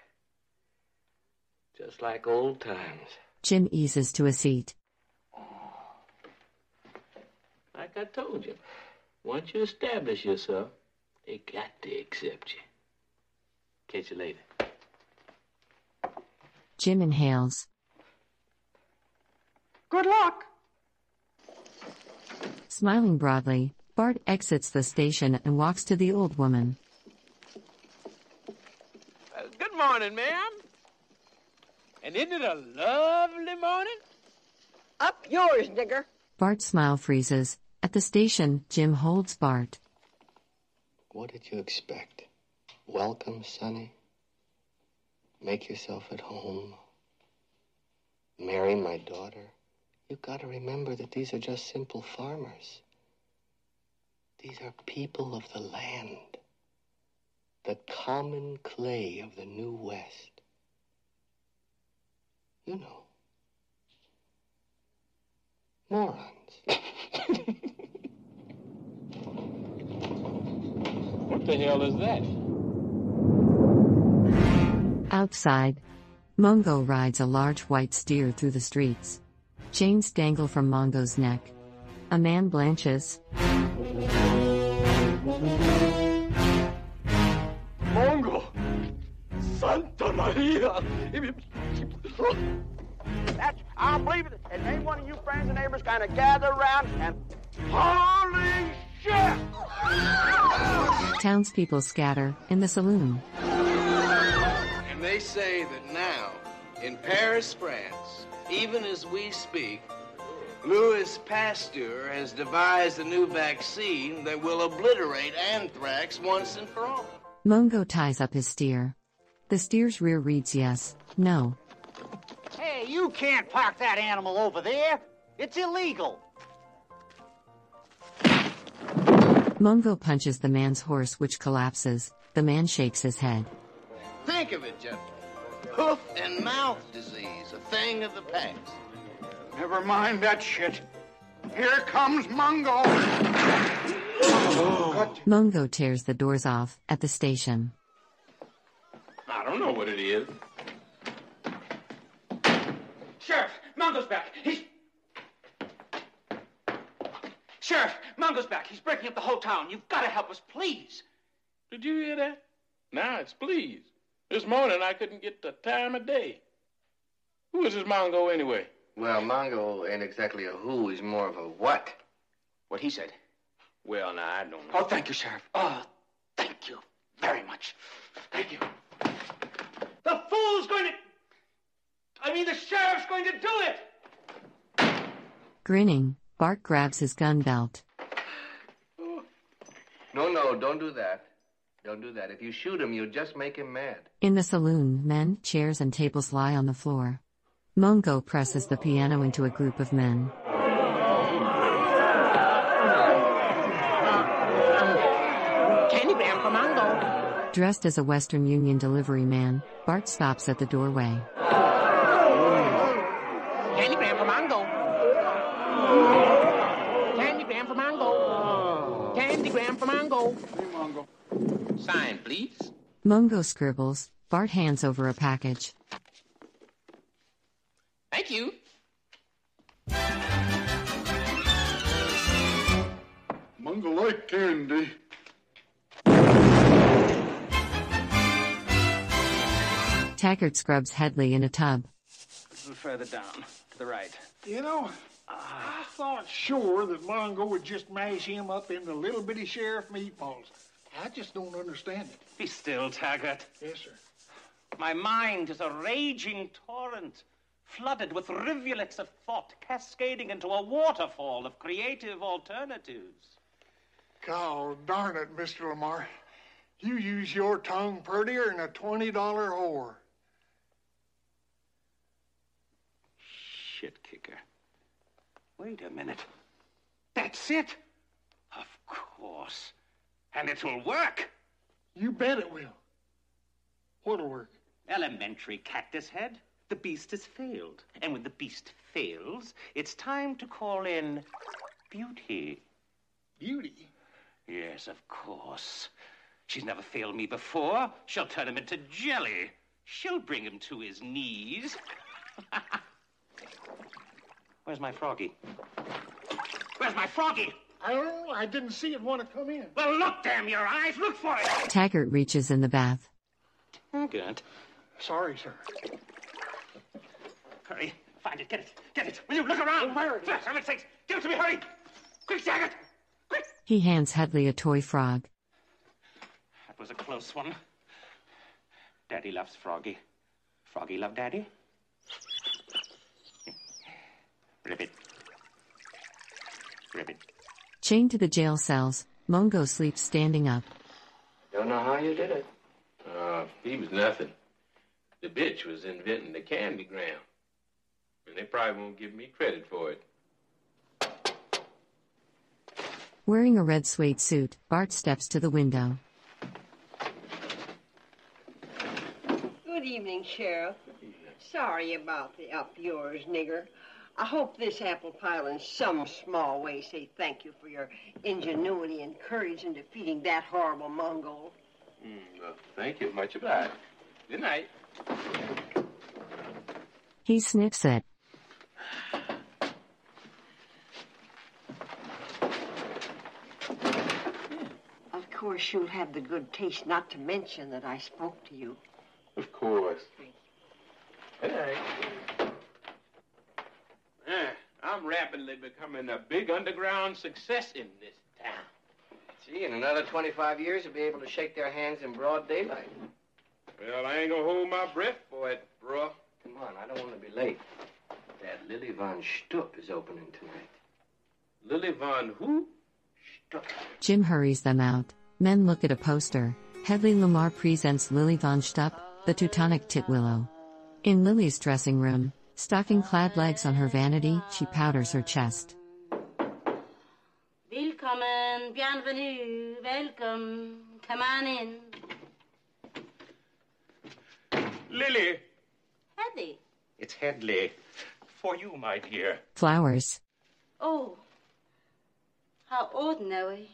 Just like old times. Jim eases to a seat. Like I told you, once you establish yourself, they got to accept you. Catch you later. Jim inhales. Good luck. Smiling broadly, Bart exits the station and walks to the old woman. Uh, good morning, ma'am. And isn't it a lovely morning? Up yours, nigger. Bart's smile freezes. At the station, Jim holds Bart. What did you expect? Welcome, Sonny. Make yourself at home. Marry my daughter. You've got to remember that these are just simple farmers. These are people of the land. The common clay of the New West. You know. Morons. What the hell is that? Outside, Mungo rides a large white steer through the streets. Chains dangle from Mongo's neck. A man blanches. Mongo! Santa Maria! That's, I'll believe it. And any one of you friends and neighbors kind of gather around and... Holy shit! Townspeople scatter in the saloon. And they say that now, in Paris, France, even as we speak, Louis Pasteur has devised a new vaccine that will obliterate anthrax once and for all. Mungo ties up his steer. The steer's rear reads yes, no. Hey, you can't park that animal over there. It's illegal. Mungo punches the man's horse, which collapses. The man shakes his head. Think of it, gentlemen. Hoof and mouth disease, a thing of the past. Never mind that shit. Here comes Mungo. Mungo tears the doors off at the station. I don't know what it is. Sheriff, Mungo's back. He's... Sheriff, Mungo's back. He's breaking up the whole town. You've got to help us, please. Did you hear that? Now it's please. This morning I couldn't get the time of day. Who is this Mongo anyway? Well, Mongo ain't exactly a who, he's more of a what. What he said. Well, now, I don't know. Oh, thank you, Sheriff. Oh, thank you very much. Thank you. The fool's going to... I mean, the sheriff's going to do it! Grinning, Bart grabs his gun belt. No, no, don't do that. Don't do that. If you shoot him, you'll just make him mad. In the saloon, men, chairs, and tables lie on the floor. Mungo presses the piano into a group of men. Candygram for Mungo. Dressed as a Western Union delivery man, Bart stops at the doorway. Candygram for Mungo. Candygram for Mungo. Candygram for Mungo. Hey, Mungo. Sign, please. Mungo scribbles. Bart hands over a package. Thank you. Mungo like candy. Taggart scrubs Headley in a tub. A little further down, to the right. You know, I thought sure that Mongo would just mash him up into little bitty sheriff meatballs. I just don't understand it. Be still, Taggart. Yes, sir. My mind is a raging torrent, flooded with rivulets of thought, cascading into a waterfall of creative alternatives. God darn it, Mister Lamar. You use your tongue purtier than a twenty dollar whore. Shit kicker. Wait a minute. That's it. Of course. And it'll work. You bet it will. What'll work? Elementary, Cactus Head. The beast has failed. And when the beast fails, it's time to call in Beauty. Beauty? Yes, of course. She's never failed me before. She'll turn him into jelly. She'll bring him to his knees. Where's my froggy? Where's my froggy? I don't know. I didn't see it want to come in. Well, look, damn your eyes. Look for it. Taggart reaches in the bath. Good. Sorry, sir. Hurry. Find it. Get it. Get it. Will you look around? Where is it? For heaven's sakes, give it to me. Hurry. Quick, Taggart. Quick. He hands Headley a toy frog. That was a close one. Daddy loves Froggy. Froggy love Daddy? Ribbit. Ribbit. Chained to the jail cells, Mungo sleeps standing up. don't know how you did it. Uh, he was nothing. The bitch was inventing the candygram. And they probably won't give me credit for it. Wearing a red suede suit, Bart steps to the window. Good evening, Sheriff. Sorry about the up yours, nigger. I hope this apple pie will in some small way say thank you for your ingenuity and courage in defeating that horrible Mongol. Mm, well, thank you. Much obliged. Good night. He sniffs it. Of course, you'll have the good taste not to mention that I spoke to you. Of course. Good night. Uh, I'm rapidly becoming a big underground success in this town. Gee, in another twenty-five years, you'll be able to shake their hands in broad daylight. Well, I ain't gonna hold my breath for it, bro. Come on, I don't want to be late. That Lily Von Stupp is opening tonight. Lily Von who? Stupp. Jim hurries them out. Men look at a poster. Hedley Lamar presents Lily Von Stupp, the Teutonic Titwillow. In Lily's dressing room, stocking-clad legs on her vanity, she powders her chest. Willkommen, bienvenue, welcome. Come on in. Lily. Hedley. It's Hedley. For you, my dear. Flowers. Oh, how ordinary.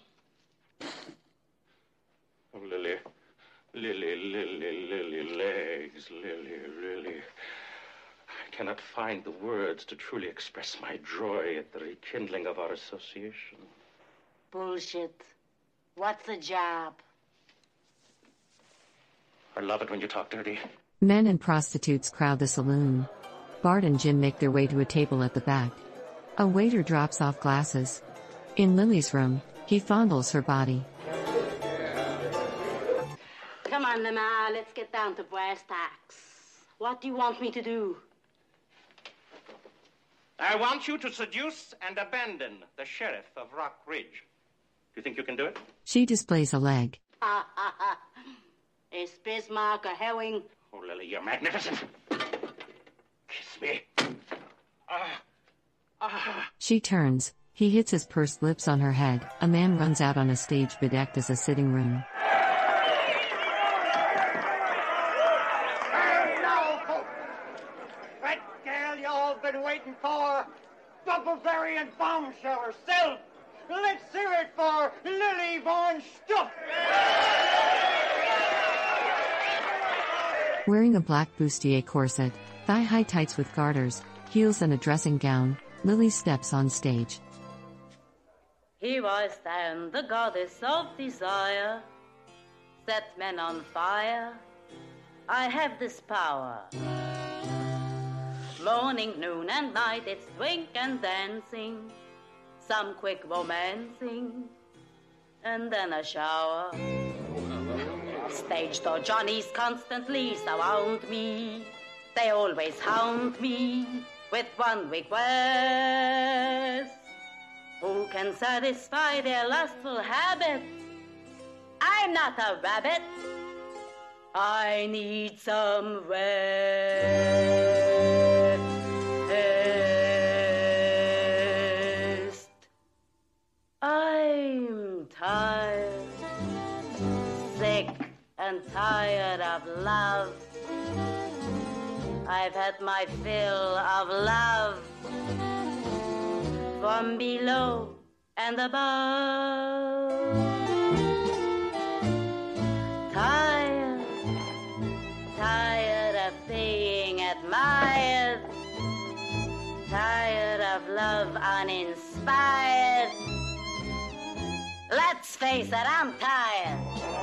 Oh, Lily. Lily, Lily, Lily, legs, Lily, really. I cannot find the words to truly express my joy at the rekindling of our association. Bullshit. What's the job? I love it when you talk dirty. Men and prostitutes crowd the saloon. Bart and Jim make their way to a table at the back. A waiter drops off glasses. In Lily's room, he fondles her body. Come on, Lamar, let's get down to brass tacks. What do you want me to do? I want you to seduce and abandon the sheriff of Rock Ridge. Do you think you can do it? She displays a leg. Ha, ha, ha. Is Bismarck a herring? Oh, Lily, you're magnificent. Kiss me. Ah. Ah. She turns. He hits his pursed lips on her head. A man runs out on a stage bedecked as a sitting room. That gal y'all been waiting for. Double variant bomb shell herself. Let's hear it for Lily Von Stupp. Wearing a black bustier corset, thigh-high tights with garters, heels and a dressing gown, Lily steps on stage. Here I stand, the goddess of desire, set men on fire. I have this power. Morning, noon, and night, it's drink and dancing, some quick romancing, and then a shower. Stage door Johnnies constantly surround me. They always hound me with one request. Who can satisfy their lustful habit? I'm not a rabbit. I need some rest. I'm tired, sick and tired of love. I've had my fill of love from below and above. Tired, tired of being admired, tired of love uninspired. Let's face it, I'm tired.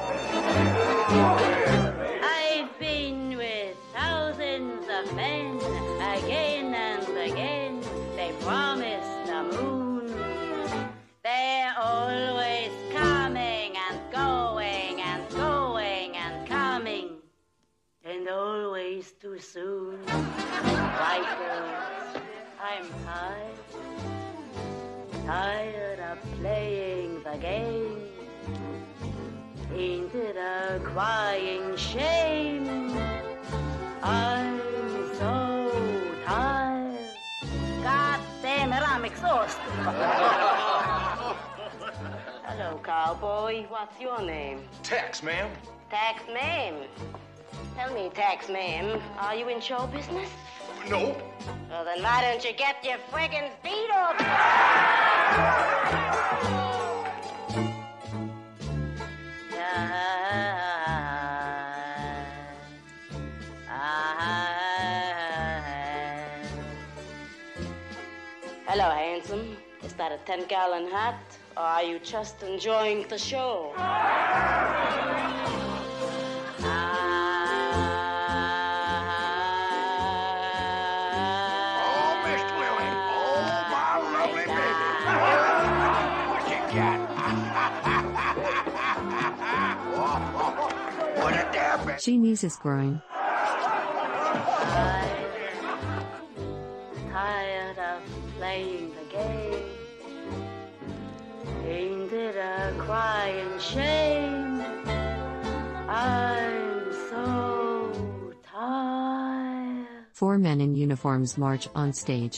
I've been with thousands of men again and again. They promise the moon. They're always coming and going and going and coming, and always too soon. White girls, I'm tired, tired of playing the game. Ain't it a crying shame? I'm so tired. God damn it, I'm exhausted. Hello, cowboy. What's your name? Tex, ma'am. Tax ma'am. Tell me, tax ma'am, are you in show business? No. Well, then why don't you get your friggin' feet up? Hello, handsome. Is that a ten-gallon hat, or are you just enjoying the show? She knees his groin. Tired of playing the game. Ain't it a crying shame? I'm so tired. Four men in uniforms march on stage.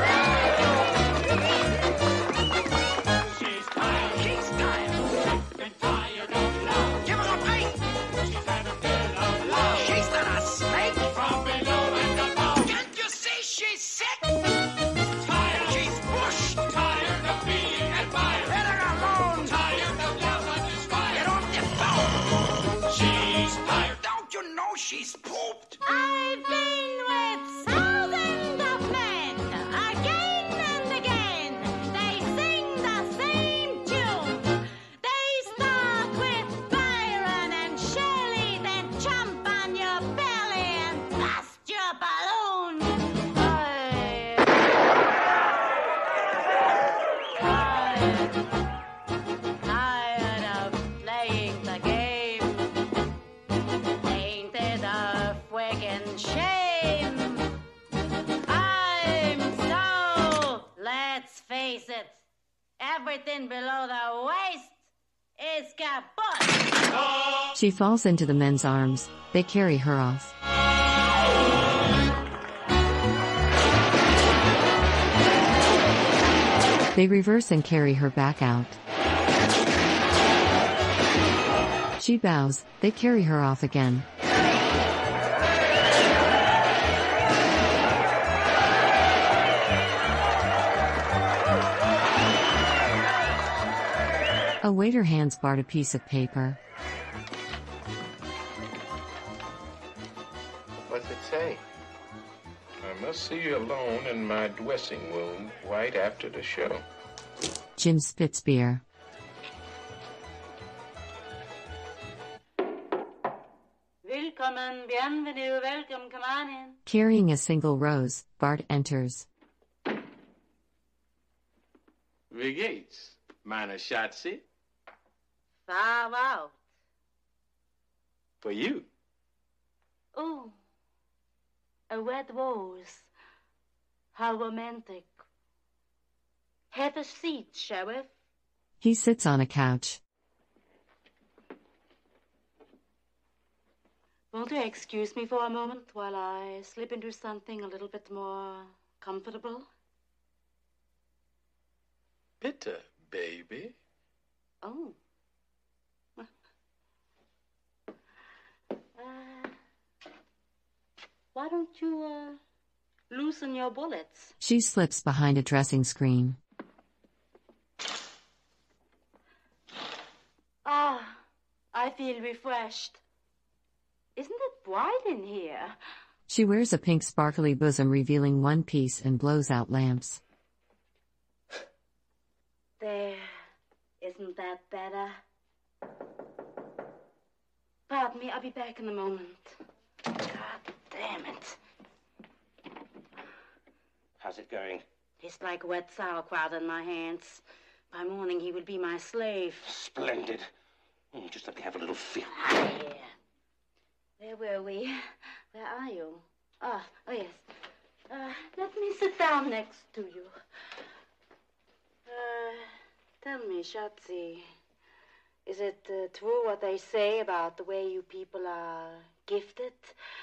She's pooped. I've been with thousands of men, again and again. They sing the same tune. They start with Byron and Shelley, then jump on your belly and bust your balloon. Tired, tired, tired of playing the game. Shame. I'm so. Let's face it. Everything below the waist is kaput. She falls into the men's arms. They carry her off. They reverse and carry her back out. She bows. They carry her off again. A waiter hands Bart a piece of paper. What's it say? I must see you alone in my dressing room right after the show. Jim spits beer. Willkommen, bienvenue, welcome, come on in. Carrying a single rose, Bart enters. Wie geht's, meine Schatzi? Far out. For you. Oh, a wet rose. How romantic. Have a seat, Sheriff. He sits on a couch. Won't you excuse me for a moment while I slip into something a little bit more comfortable? Bitte, baby. Oh. Uh, why don't you, uh, loosen your bullets? She slips behind a dressing screen. Ah, I feel refreshed. Isn't it bright in here? She wears a pink sparkly bosom revealing one piece and blows out lamps. There. Isn't that better? Pardon me, I'll be back in a moment. God damn it. How's it going? It's like wet sauerkraut in my hands. By morning, he will be my slave. Splendid. Mm, just let me have a little feel. Ah, yeah. Where were we? Where are you? Ah, oh, yes. Uh, let me sit down next to you. Uh, tell me, Schatzi, Is it uh, true what they say about the way you people are gifted?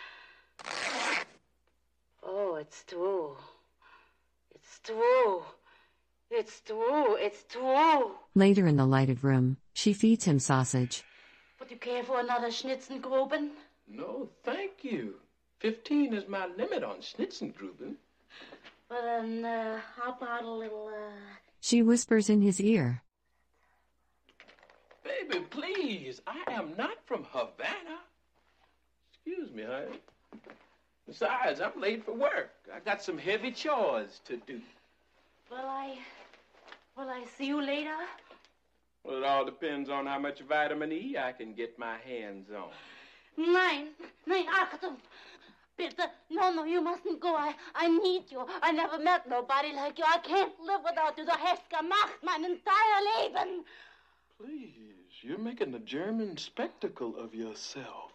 Oh, it's true. It's true. It's true. It's true. Later in the lighted room, she feeds him sausage. Would you care for another Schnitzengruben? No, thank you. Fifteen is my limit on Schnitzengruben. Well, then, uh, how about a little, uh... She whispers in his ear. Baby, please. I am not from Havana. Excuse me, honey. Besides, I'm late for work. I got some heavy chores to do. Will I... Will I see you later? Well, it all depends on how much vitamin E I can get my hands on. Nein, nein, Achtung. Bitte, no, no, you mustn't go. I, I need you. I never met nobody like you. I can't live without you. Du hast gemacht mein entire Leben. Please, you're making a German spectacle of yourself.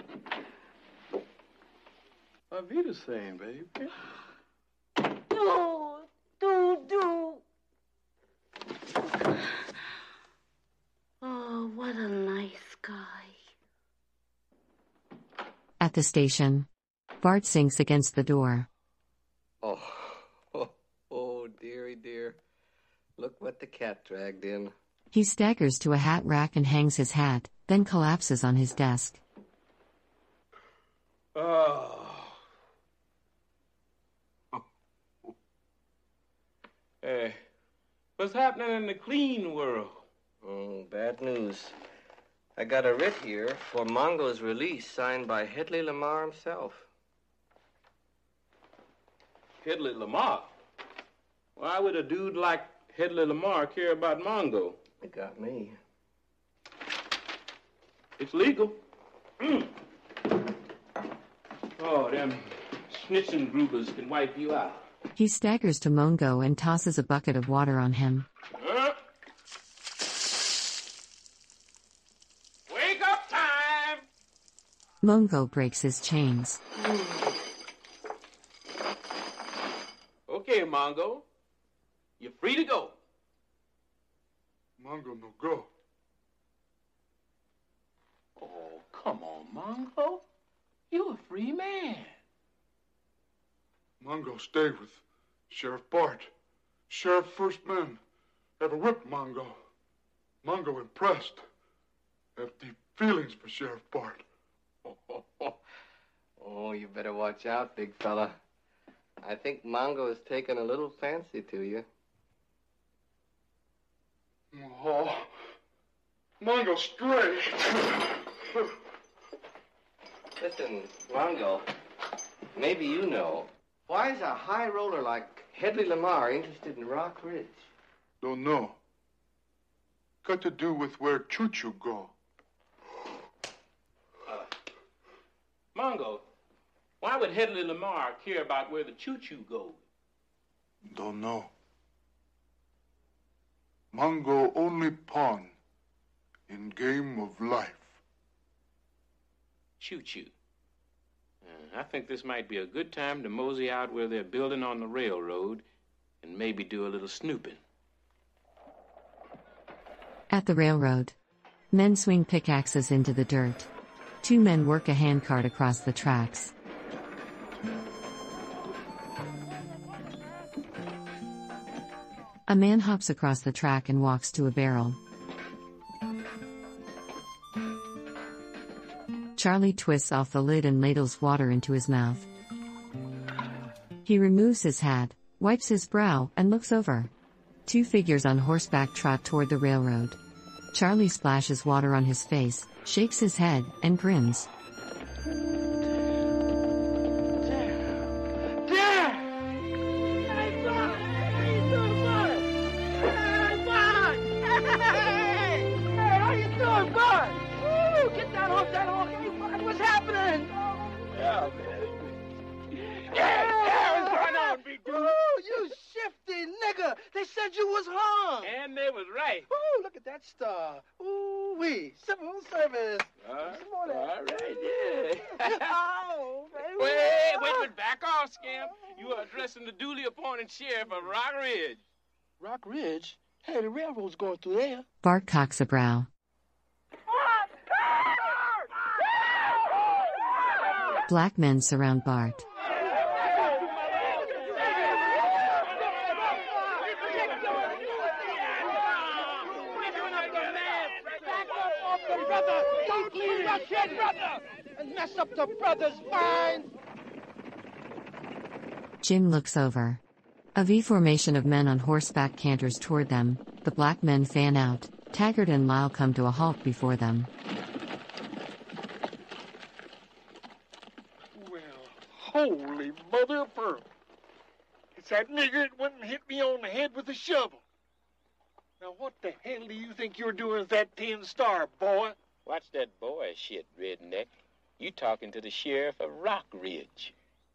Auf Wiedersehen, baby. Do, do, do. Oh, what a nice guy. At the station, Bart sinks against the door. Oh, oh, oh, dearie dear. Look what the cat dragged in. He staggers to a hat rack and hangs his hat, then collapses on his desk. Oh. Hey, what's happening in the clean world? Oh, bad news. I got a writ here for Mongo's release signed by Hedley Lamar himself. Hedley Lamar? Why would a dude like Hedley Lamar care about Mongo? It got me. It's legal. Mm. Oh, them Schnitzengrubers can wipe you out. He staggers to Mongo and tosses a bucket of water on him. Uh. Wake up time! Mongo breaks his chains. Okay, Mongo. You're free to go. Mongo no go. Oh, come on, Mongo. You're a free man. Mongo stay with Sheriff Bart. Sheriff first man ever whipped Mongo. Mongo impressed. Have deep feelings for Sheriff Bart. Oh, oh, oh. Oh, you better watch out, big fella. I think Mongo has taken a little fancy to you. Oh, Mongo stray. Listen, Mongo, maybe you know. Why is a high roller like Hedley Lamar interested in Rock Ridge? Don't know. Got to do with where Choo-Choo go. Uh, Mongo, why would Hedley Lamar care about where the Choo-Choo goes? Don't know. Mongo only pawn in game of life. Choo-Choo. Uh, I think this might be a good time to mosey out where they're building on the railroad and maybe do a little snooping. At the railroad, men swing pickaxes into the dirt. Two men work a handcart across the tracks. A man hops across the track and walks to a barrel. Charlie twists off the lid and ladles water into his mouth. He removes his hat, wipes his brow, and looks over. Two figures on horseback trot toward the railroad. Charlie splashes water on his face, shakes his head, and grins. They said you was hung. And they was right. Ooh, look at that star. Ooh, wee. Civil service. All right, all right, yeah. Oh, baby. Wait, wait, wait, back off, Scamp. You are addressing the duly appointed sheriff of Rock Ridge. Rock Ridge? Hey, the railroad's going through there. Bart cocks a brow. Black men surround Bart. Don't leave us here, brother, and mess up the brother's mind. Jim looks over. A V formation of men on horseback canters toward them. The black men fan out. Taggart and Lyle come to a halt before them. Well, holy mother of pearl. It's that nigger that went and hit me on the head with a shovel. Now, what the hell do you think you're doing with that tin star, boy? Watch that boy shit, redneck. You talking to the sheriff of Rock Ridge.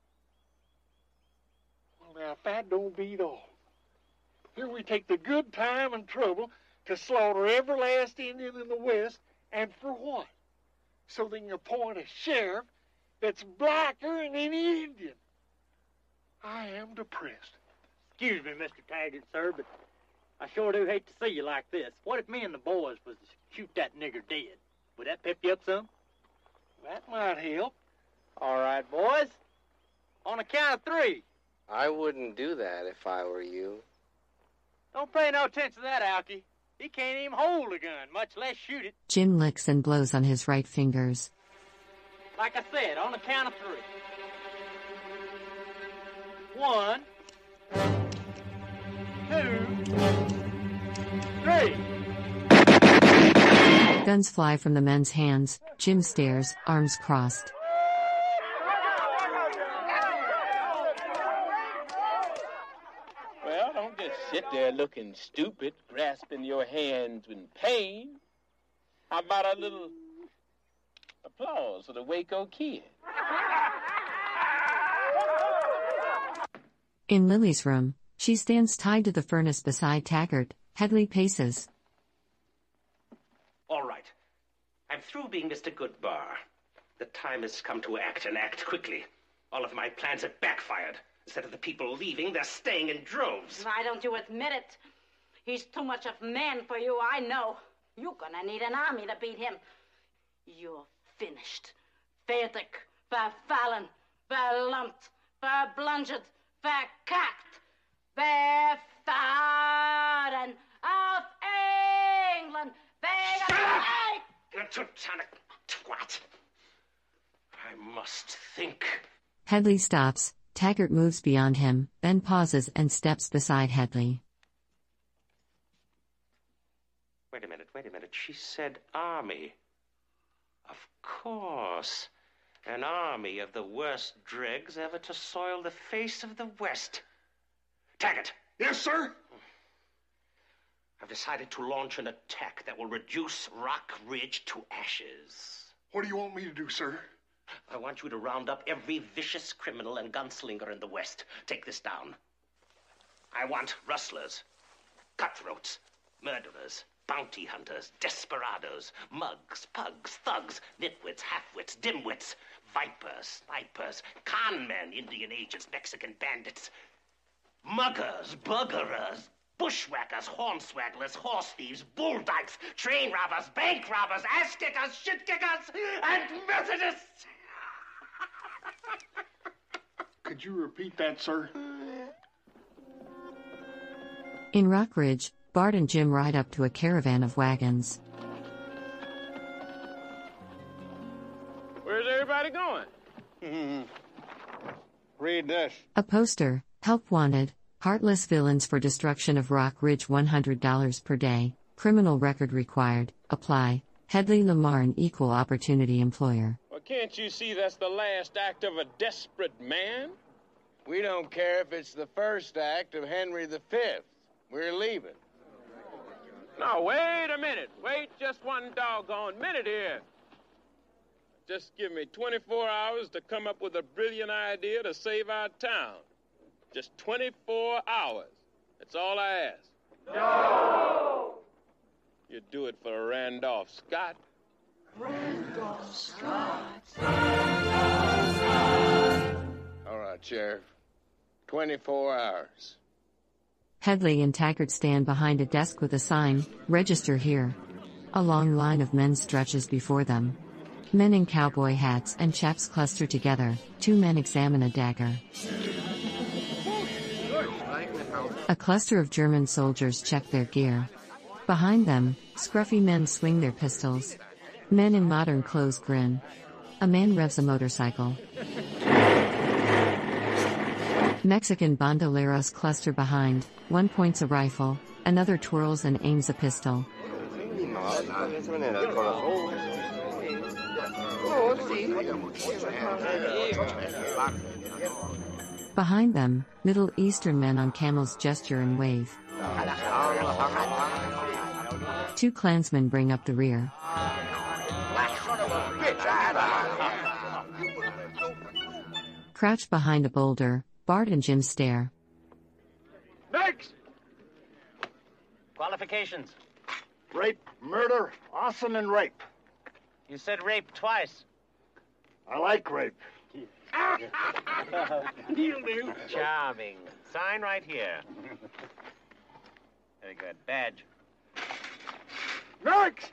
Well, now, if that don't beat all. Here we take the good time and trouble to slaughter every last Indian in the West, and for what? So they can appoint a sheriff that's blacker than any Indian. I am depressed. Excuse me, Mister Taggart, sir, but I sure do hate to see you like this. What if me and the boys was to shoot that nigger dead? Would that pep you up some? That might help. All right, boys. On the count of three. I wouldn't do that if I were you. Don't pay no attention to that, Alky. He can't even hold a gun, much less shoot it. Jim licks and blows on his right fingers. Like I said, on the count of three. One, two, three. Guns fly from the men's hands. Jim stares, arms crossed. Well, don't just sit there looking stupid, grasping your hands in pain. How about a little applause for the Waco Kid? In Lily's room, she stands tied to the furnace beside Taggart. Headley paces. All right. I'm through being Mister Goodbar. The time has come to act, and act quickly. All of my plans have backfired. Instead of the people leaving, they're staying in droves. Why don't you admit it? He's too much of a man for you, I know. You're gonna need an army to beat him. You're finished. Fertig, verfallen, verlammt, verblunget, verkackt, verfahren auf England, wegen... You Teutonic twat. I must think. Headley stops. Taggart moves beyond him, then pauses and steps beside Headley. Wait a minute, wait a minute. She said army. Of course. An army of the worst dregs ever to soil the face of the West. Taggart. Yes, sir? I've decided to launch an attack that will reduce Rock Ridge to ashes. What do you want me to do, sir? I want you to round up every vicious criminal and gunslinger in the West. Take this down. I want rustlers, cutthroats, murderers, bounty hunters, desperados, mugs, pugs, thugs, nitwits, halfwits, dimwits, vipers, snipers, con men, Indian agents, Mexican bandits, muggers, buggerers, bushwhackers, hornswagglers, horse thieves, bull dykes, train robbers, bank robbers, ass kickers, shit kickers, and Methodists! Could you repeat that, sir? In Rock Ridge, Bart and Jim ride up to a caravan of wagons. Where's everybody going? Mm-hmm. Read this. A poster, help wanted, heartless villains for destruction of Rock Ridge, one hundred dollars per day, criminal record required, apply, Headley Lamar, an equal opportunity employer. Well, can't you see that's the last act of a desperate man? We don't care if it's the first act of Henry the Fifth. We're leaving. No, wait a minute. Wait just one doggone minute here. Just give me twenty-four hours to come up with a brilliant idea to save our town. Just twenty-four hours. That's all I ask. No! You do it for Randolph Scott. Randolph Scott. All right, Sheriff. twenty-four hours. Headley and Taggart stand behind a desk with a sign, register here. A long line of men stretches before them. Men in cowboy hats and chaps cluster together. Two men examine a dagger. A cluster of German soldiers check their gear. Behind them, scruffy men swing their pistols. Men in modern clothes grin. A man revs a motorcycle. Mexican bandoleros cluster behind. One points a rifle, another twirls and aims a pistol. Behind them, Middle Eastern men on camels gesture and wave. Two Klansmen bring up the rear. Crouched behind a boulder, Bart and Jim stare. Next! Qualifications. Rape, murder, arson, and rape. You said rape twice. I like rape. You'll do. Charming. Sign right here. Very good. Badge. Next!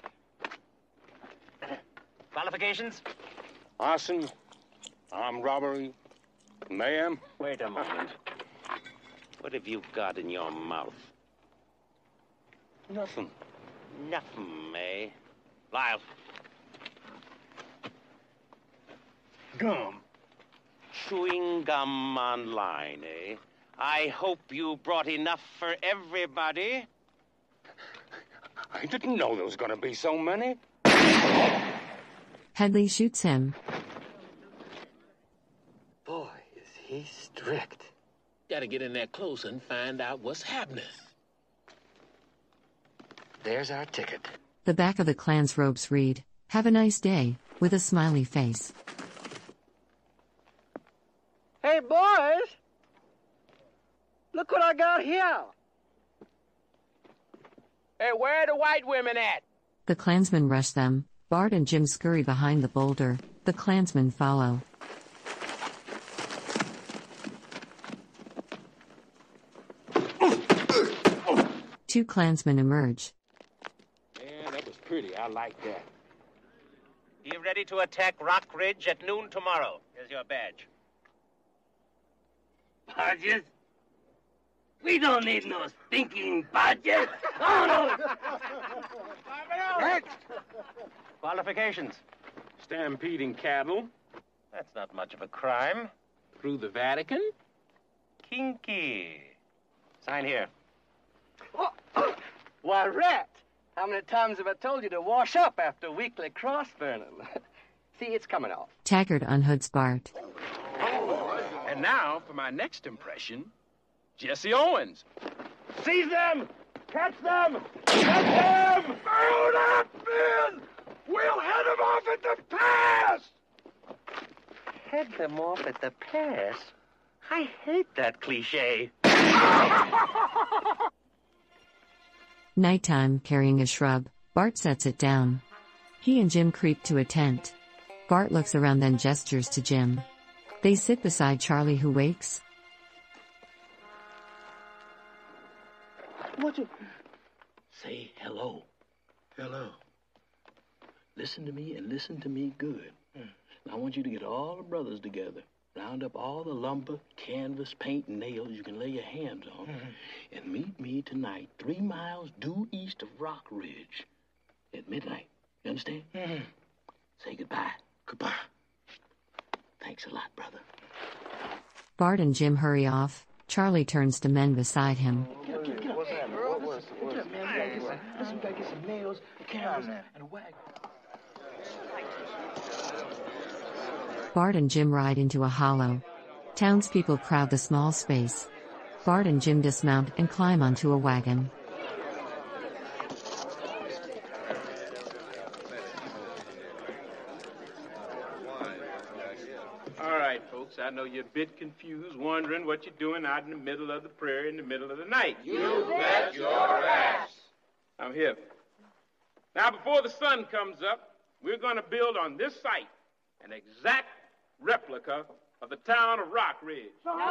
Qualifications? Arson, armed robbery, mayhem. Wait a moment. What have you got in your mouth? Nothing. Nothing, eh? Lyle. Gum. Chewing gum online, eh? I hope you brought enough for everybody. I didn't know there was going to be so many. Headley shoots him. Boy, is he strict. Gotta get in there close and find out what's happening. There's our ticket. The back of the Klan's robes read, "Have a nice day," with a smiley face. Hey, boys! Look what I got here! Hey, where are the white women at? The Klansmen rush them. Bart and Jim scurry behind the boulder. The Klansmen follow. Two Klansmen emerge. Man, that was pretty. I like that. Be ready to attack Rock Ridge at noon tomorrow. Here's your badge. Badges? We don't need no stinking badges. Oh, no. Next! Qualifications. Stampeding cattle. That's not much of a crime. Through the Vatican? Kinky. Sign here. Why, Rat, how many times have I told you to wash up after weekly cross burning? See, it's coming off. Taggart unhoods Bart. And now, for my next impression, Jesse Owens. Seize them! Catch them! Catch them! Hold up, men! We'll head them off at the pass! Head them off at the pass? I hate that cliche. Nighttime, carrying a shrub, Bart sets it down. He and Jim creep to a tent. Bart looks around, then gestures to Jim. They sit beside Charlie, who wakes. What you... Say hello. Hello. Listen to me and listen to me good. Mm. I want you to get all the brothers together. Round up all the lumber, canvas, paint, and nails you can lay your hands on. Mm-hmm. And meet me tonight, three miles due east of Rock Ridge. At midnight. You understand? Mm-hmm. Say goodbye. Goodbye. Thanks a lot, brother. Bart and Jim hurry off. Charlie turns to men beside him. Get up, get up, get up. What's that, girl? What's, what's, get up, man. We gotta get some, listen, we gotta get some nails, a canvas, and a wagon. Bart and Jim ride into a hollow. Townspeople crowd the small space. Bart and Jim dismount and climb onto a wagon. All right, folks, I know you're a bit confused, wondering what you're doing out in the middle of the prairie in the middle of the night. You bet your ass. I'm here. Now, before the sun comes up, we're going to build on this site an exact replica of the town of Rock Ridge.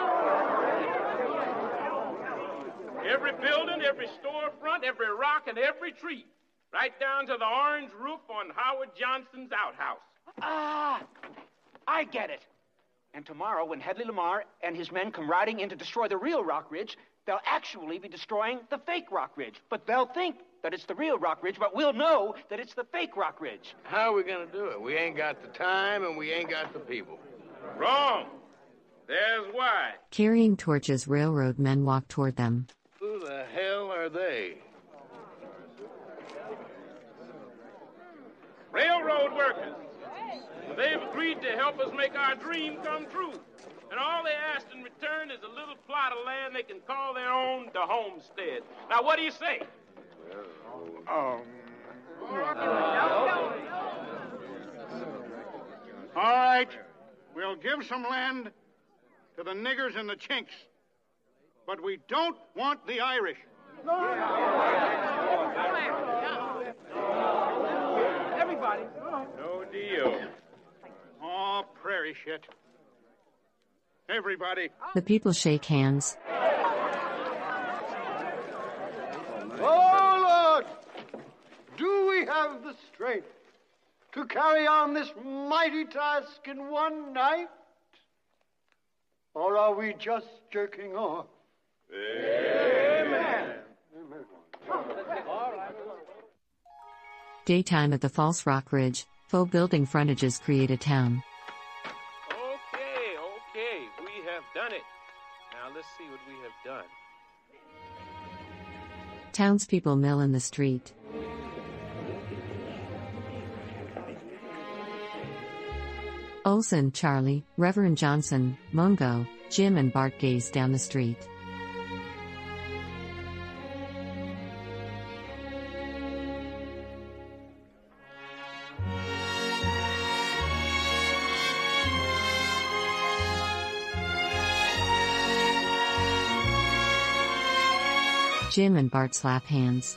Every building, every storefront, every rock, and every tree, right down to the orange roof on Howard Johnson's outhouse. Ah, I get it. And tomorrow, when Headley Lamar and his men come riding in to destroy the real Rock Ridge, they'll actually be destroying the fake Rock Ridge. But they'll think that it's the real Rock Ridge, but we'll know that it's the fake Rock Ridge. How are we going to do it? We ain't got the time and we ain't got the people. Wrong. There's why. Carrying torches, railroad men walk toward them. Who the hell are they? Railroad workers. They've agreed to help us make our dream come true. And all they asked in return is a little plot of land they can call their own, the homestead. Now, what do you say? Um. All right. We'll give some land to the niggers and the chinks. But we don't want the Irish. Everybody. No deal. Oh, prairie shit. Everybody. The people shake hands. Oh, Lord! Do we have the strength to carry on this mighty task in one night? Or are we just jerking off? Amen. Daytime at the False Rock Ridge. Faux building frontages create a town. Okay, okay, we have done it. Now let's see what we have done. Townspeople mill in the street. Olson, Charlie, Reverend Johnson, Mungo, Jim and Bart gaze down the street. Jim and Bart slap hands.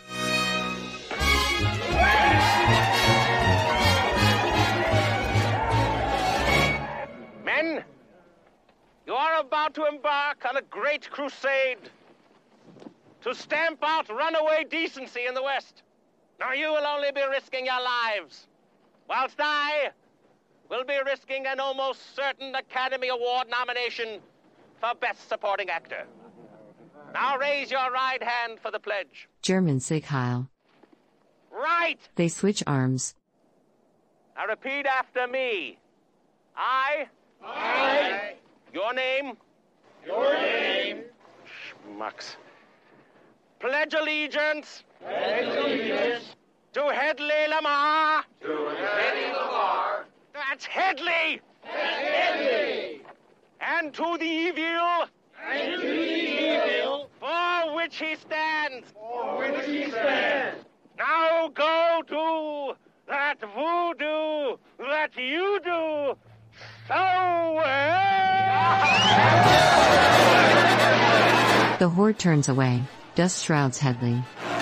Men, you are about to embark on a great crusade to stamp out runaway decency in the West. Now you will only be risking your lives, whilst I will be risking an almost certain Academy Award nomination for Best Supporting Actor. Now raise your right hand for the pledge. German Sieg Heil. Right! They switch arms. Now repeat after me. I. I. Your name. Your name. Schmucks. Pledge allegiance. Pledge allegiance. To Headley Lamar. To Headley Lamar. That's Headley. That's Headley. And to the evil. And to the evil. For which he stands. For which he stands. Now go do that voodoo that you do so well. The horde turns away. Dust shrouds Headley.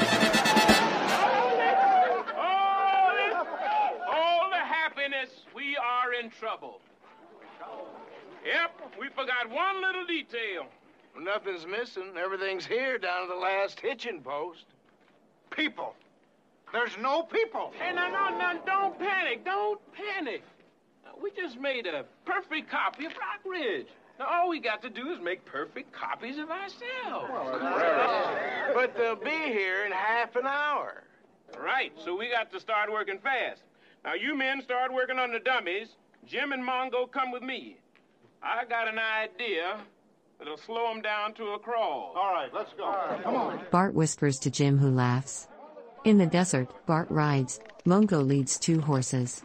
All the happiness, we are in trouble. Yep, we forgot one little detail. Nothing's missing. Everything's here down to the last hitching post. People. There's no people. Hey, no, no, no, don't panic. Don't panic. Now, we just made a perfect copy of Rock Ridge. Now, all we got to do is make perfect copies of ourselves. But they'll be here in half an hour. Right, so we got to start working fast. Now, you men start working on the dummies. Jim and Mongo come with me. I got an idea that'll slow them down to a crawl. All right, let's go. Right, come on. Bart whispers to Jim, who laughs. In the desert, Bart rides. Mungo leads two horses.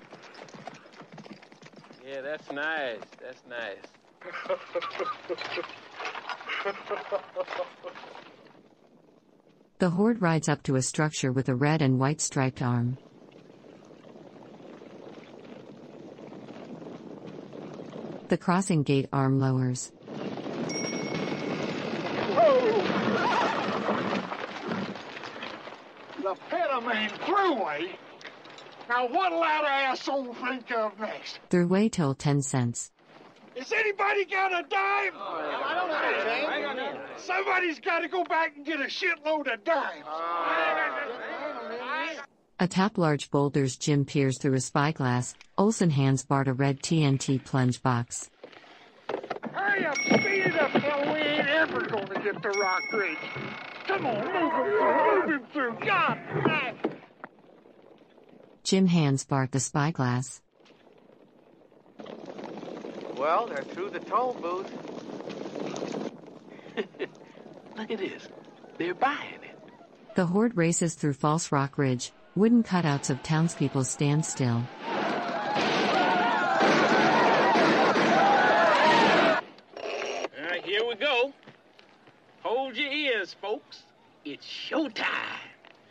Yeah, that's nice. That's nice. The horde rides up to a structure with a red and white striped arm. The crossing gate arm lowers. The Panamanian Thruway? Now what'll that asshole think of next? Thruway told ten cents. Has anybody got a dime? Oh, I don't know, James. Somebody's got to go back and get a shitload of dimes. Atop large boulders, Jim peers through a spyglass. Olson hands Bart a red T N T plunge box. Hurry up, speed it up, or we ain't ever gonna get to Rock Ridge. Come on, move him through, move him through. God, man. Jim hands Bart the spyglass. Well, they're through the toll booth. Look at this. They're buying it. The horde races through False Rock Ridge. Wooden cutouts of townspeople stand still. All right, here we go. Hold your ears, folks. It's showtime.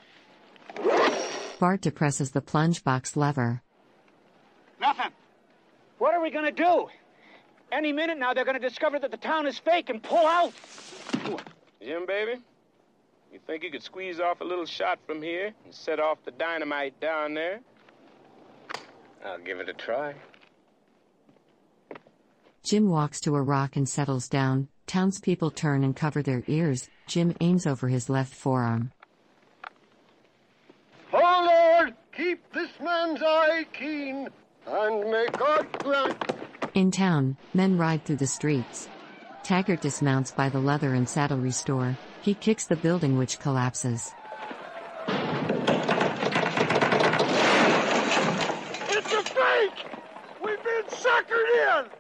Bart depresses the plunge box lever. Nothing. What are we gonna do? Any minute now, they're gonna discover that the town is fake and pull out. Jim, baby, you think you could squeeze off a little shot from here and set off the dynamite down there? I'll give it a try. Jim walks to a rock and settles down. Townspeople turn and cover their ears. Jim aims over his left forearm. Oh, Lord, keep this man's eye keen, and may God grant. In town, men ride through the streets. Taggart dismounts by the leather and saddlery store. He kicks the building, which collapses. It's a fake! We've been suckered in!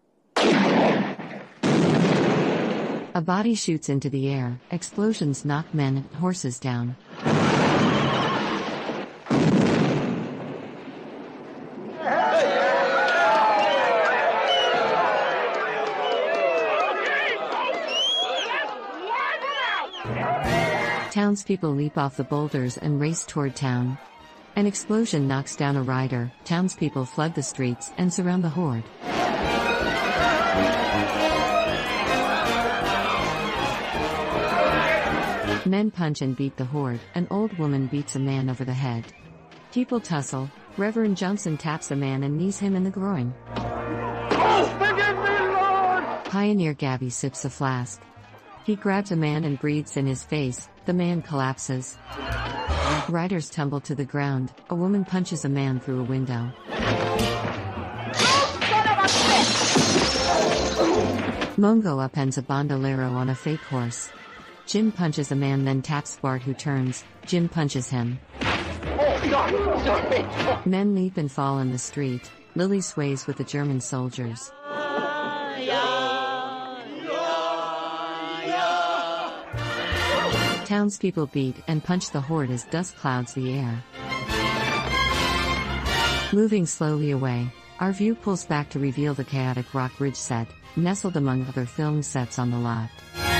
A body shoots into the air. Explosions knock men and horses down. Townspeople leap off the boulders and race toward town. An explosion knocks down a rider. Townspeople flood the streets and surround the horde. Men punch and beat the horde. An old woman beats a man over the head. People tussle. Reverend Johnson taps a man and knees him in the groin. Oh, forgive me, Lord! Pioneer Gabby sips a flask. He grabs a man and breathes in his face. The man collapses. Riders tumble to the ground. A woman punches a man through a window. Mongo upends a bandolero on a fake horse. Jim punches a man, then taps Bart, who turns. Jim punches him. Oh, God, sorry. Men leap and fall in the street. Lily sways with the German soldiers. Townspeople beat and punch the horde as dust clouds the air. Moving slowly away, our view pulls back to reveal the chaotic Rock Ridge set, nestled among other film sets on the lot.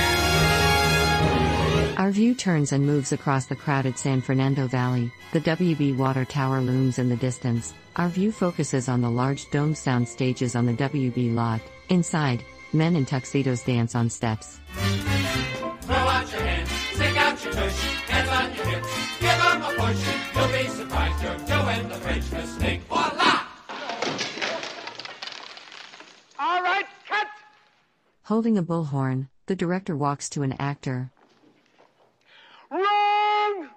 Our view turns and moves across the crowded San Fernando Valley. The W B water tower looms in the distance. Our view focuses on the large dome sound stages on the W B lot. Inside, men in tuxedos dance on steps. Throw out your hands, stick out your tush, hands on your hips, give 'em a push. You'll be surprised you're doing the French mistake. Voila! All right, cut! Holding a bullhorn, the director walks to an actor. Wrong!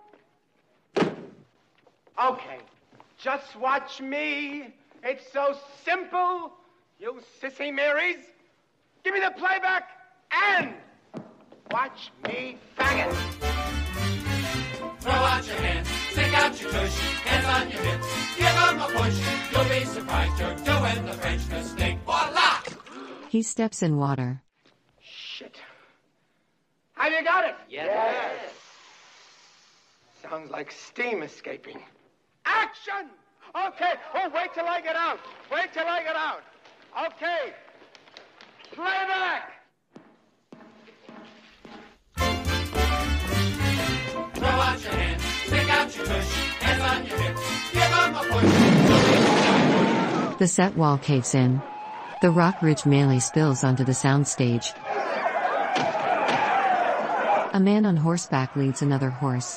Okay, just watch me. It's so simple, you sissy Marys. Give me the playback and watch me faggot. Throw out your hands, stick out your tush, hands on your hips, give 'em a push. You'll be surprised you're doing the French mistake. Voila! He steps in water. Shit. Have you got it? Yes. Yes. Sounds like steam escaping. Action! Okay. Oh, wait till I get out. Wait till I get out. Okay. Playback! Throw out your hands, stick out your tush, hands on your hips, give 'em a push. The set wall caves in. The Rock Ridge melee spills onto the soundstage. A man on horseback leads another horse.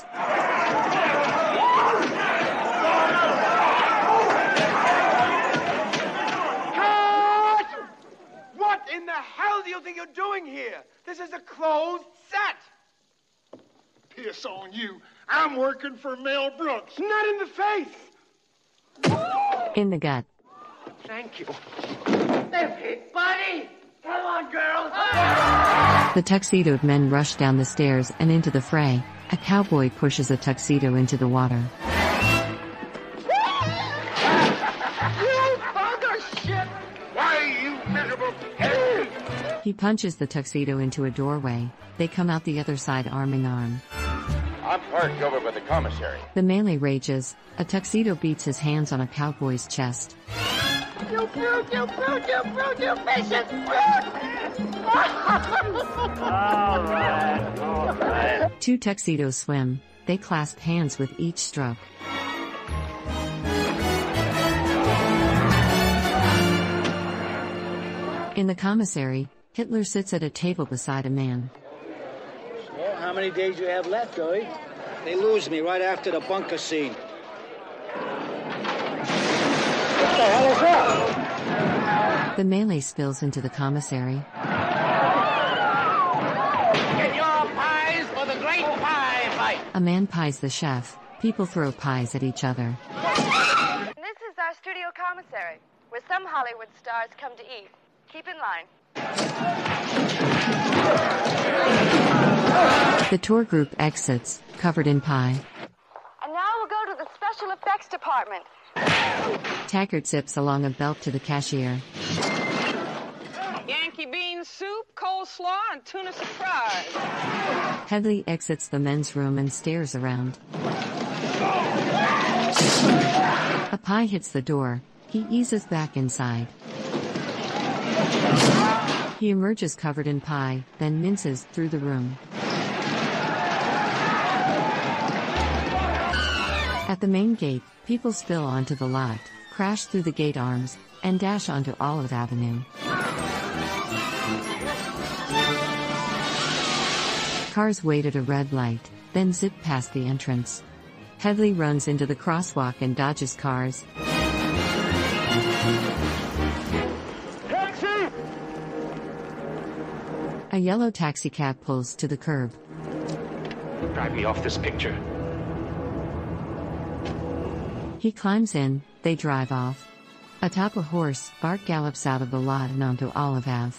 Cut! What in the hell do you think you're doing here? This is a closed set. Piss on you. I'm working for Mel Brooks. Not in the face. In the gut, Thank you. Buddy! Come on, girls! The tuxedoed men rush down the stairs and into the fray. A cowboy pushes a tuxedo into the water. You bugger shit! Why, you miserable pig! He punches the tuxedo into a doorway. They come out the other side arm in arm. I'm parked over by the commissary. The melee rages. A tuxedo beats his hands on a cowboy's chest. You brute, you brute, you brute, you vicious brute! all right, all right. Two tuxedos swim. They clasp hands with each stroke. In the commissary, Hitler sits at a table beside a man. Well, how many days you have left, Joey? They lose me right after the bunker scene. What the hell is that? The melee spills into the commissary. Get your pies for the great pie fight! A man pies the chef. People throw pies at each other. This is our studio commissary, where some Hollywood stars come to eat. Keep in line. The tour group exits, covered in pie. And now we'll go to the special effects department. Taggart zips along a belt to the cashier. Yankee bean soup, coleslaw, and tuna surprise. Headley exits the men's room and stares around. A pie hits the door. He eases back inside. He emerges covered in pie, then minces through the room. At the main gate, people spill onto the lot, crash through the gate arms, and dash onto Olive Avenue. Cars wait at a red light, then zip past the entrance. Headley runs into the crosswalk and dodges cars. Taxi! A yellow taxicab pulls to the curb. Drive me off this picture. He climbs in, they drive off. Atop a horse, Bart gallops out of the lot and onto Olive Ave.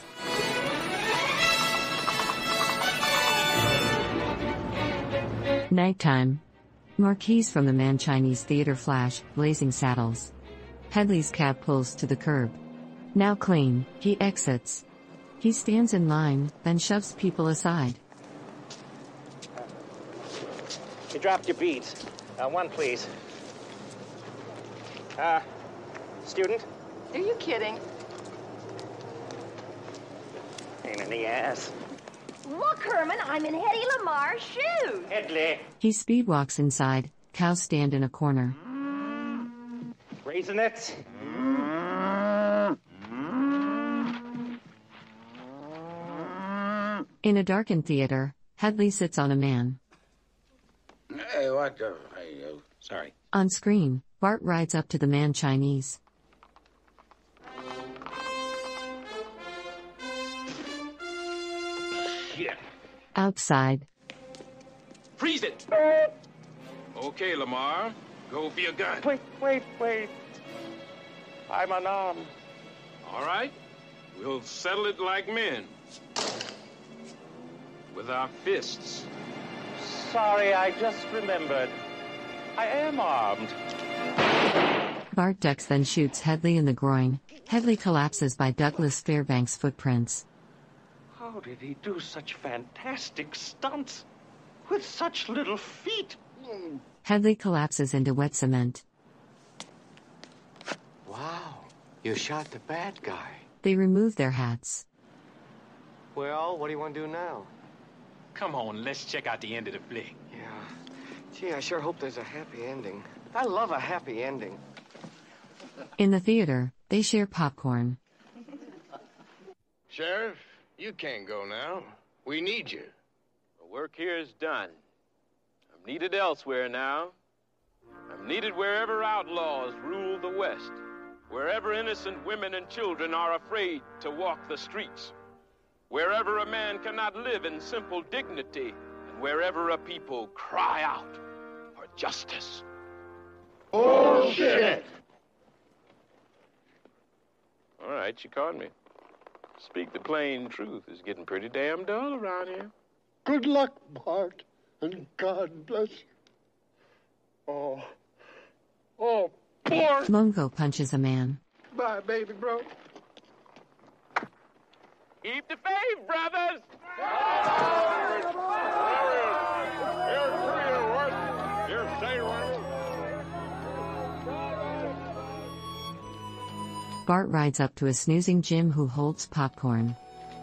Nighttime. Marquees from the Man Chinese Theater flash, blazing saddles. Headley's cab pulls to the curb. Now clean, he exits. He stands in line, then shoves people aside. You dropped your beads. Uh, one, please. Uh, student? Are you kidding? Pain in the ass. Look, Herman, I'm in Hedy Lamar's shoes. Headley. He speed walks inside. Cows stand in a corner. Raisinets. In a darkened theater, Headley sits on a man. Hey, what the... Hey, uh, sorry. On screen, Bart rides up to the Man Chinese. Shit. Outside. Freeze it! Okay, Lamar. Go for your gun. Wait, wait, wait. I'm unarmed. All right. We'll settle it like men. With our fists. Sorry, I just remembered. I am armed. Bart ducks, then shoots Headley in the groin. Headley collapses by Douglas Fairbanks' footprints. How did he do such fantastic stunts? With such little feet? Headley collapses into wet cement. Wow, you shot the bad guy. They remove their hats. Well, what do you want to do now? Come on, let's check out the end of the flick. Yeah. Gee, I sure hope there's a happy ending. I love a happy ending. In the theater, they share popcorn. Sheriff, you can't go now. We need you. The work here is done. I'm needed elsewhere now. I'm needed wherever outlaws rule the West. Wherever innocent women and children are afraid to walk the streets. Wherever a man cannot live in simple dignity. And wherever a people cry out for justice. Bullshit! All right, you caught me. Speak the plain truth. It's getting pretty damn dull around here. Good luck, Bart, and God bless you. Oh. Oh, Bart! Mungo punches a man. Bye, baby bro. Keep the faith, brothers! Bart rides up to a snoozing Jim who holds popcorn.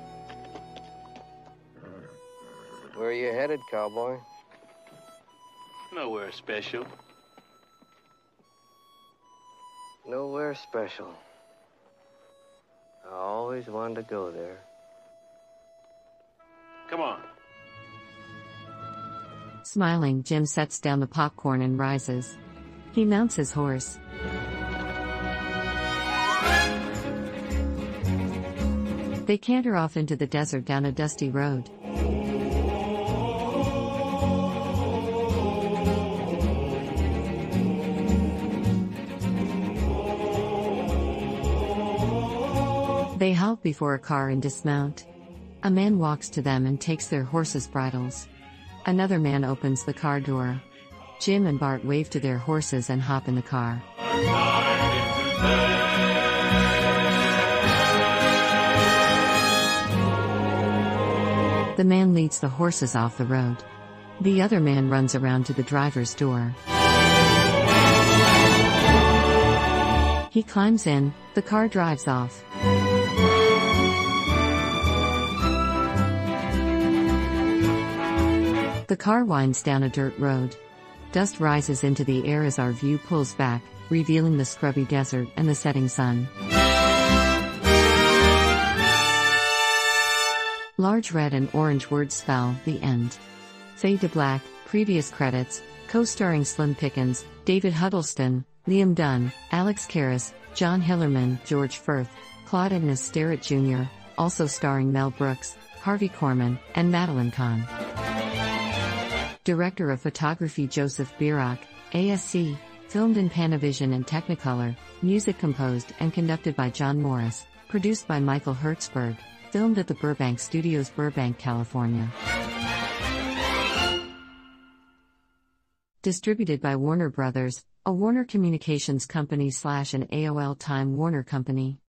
Where are you headed, cowboy? Nowhere special. Nowhere special. I always wanted to go there. Come on. Smiling, Jim sets down the popcorn and rises. He mounts his horse. They canter off into the desert down a dusty road. They halt before a car and dismount. A man walks to them and takes their horses' bridles. Another man opens the car door. Jim and Bart wave to their horses and hop in the car. The man leads the horses off the road. The other man runs around to the driver's door. He climbs in, the car drives off. The car winds down a dirt road. Dust rises into the air as our view pulls back, revealing the scrubby desert and the setting sun. Large red and orange words spell the end. Fade to black, previous credits, co-starring Slim Pickens, David Huddleston, Liam Dunn, Alex Karras, John Hillerman, George Firth, Claude Agnes Starrett Junior, also starring Mel Brooks, Harvey Korman, and Madeline Kahn. Director of Photography Joseph Birak, A S C, filmed in Panavision and Technicolor, music composed and conducted by John Morris, produced by Michael Hertzberg, filmed at the Burbank Studios, Burbank, California. Distributed by Warner Brothers, a Warner Communications company slash an A O L Time Warner company.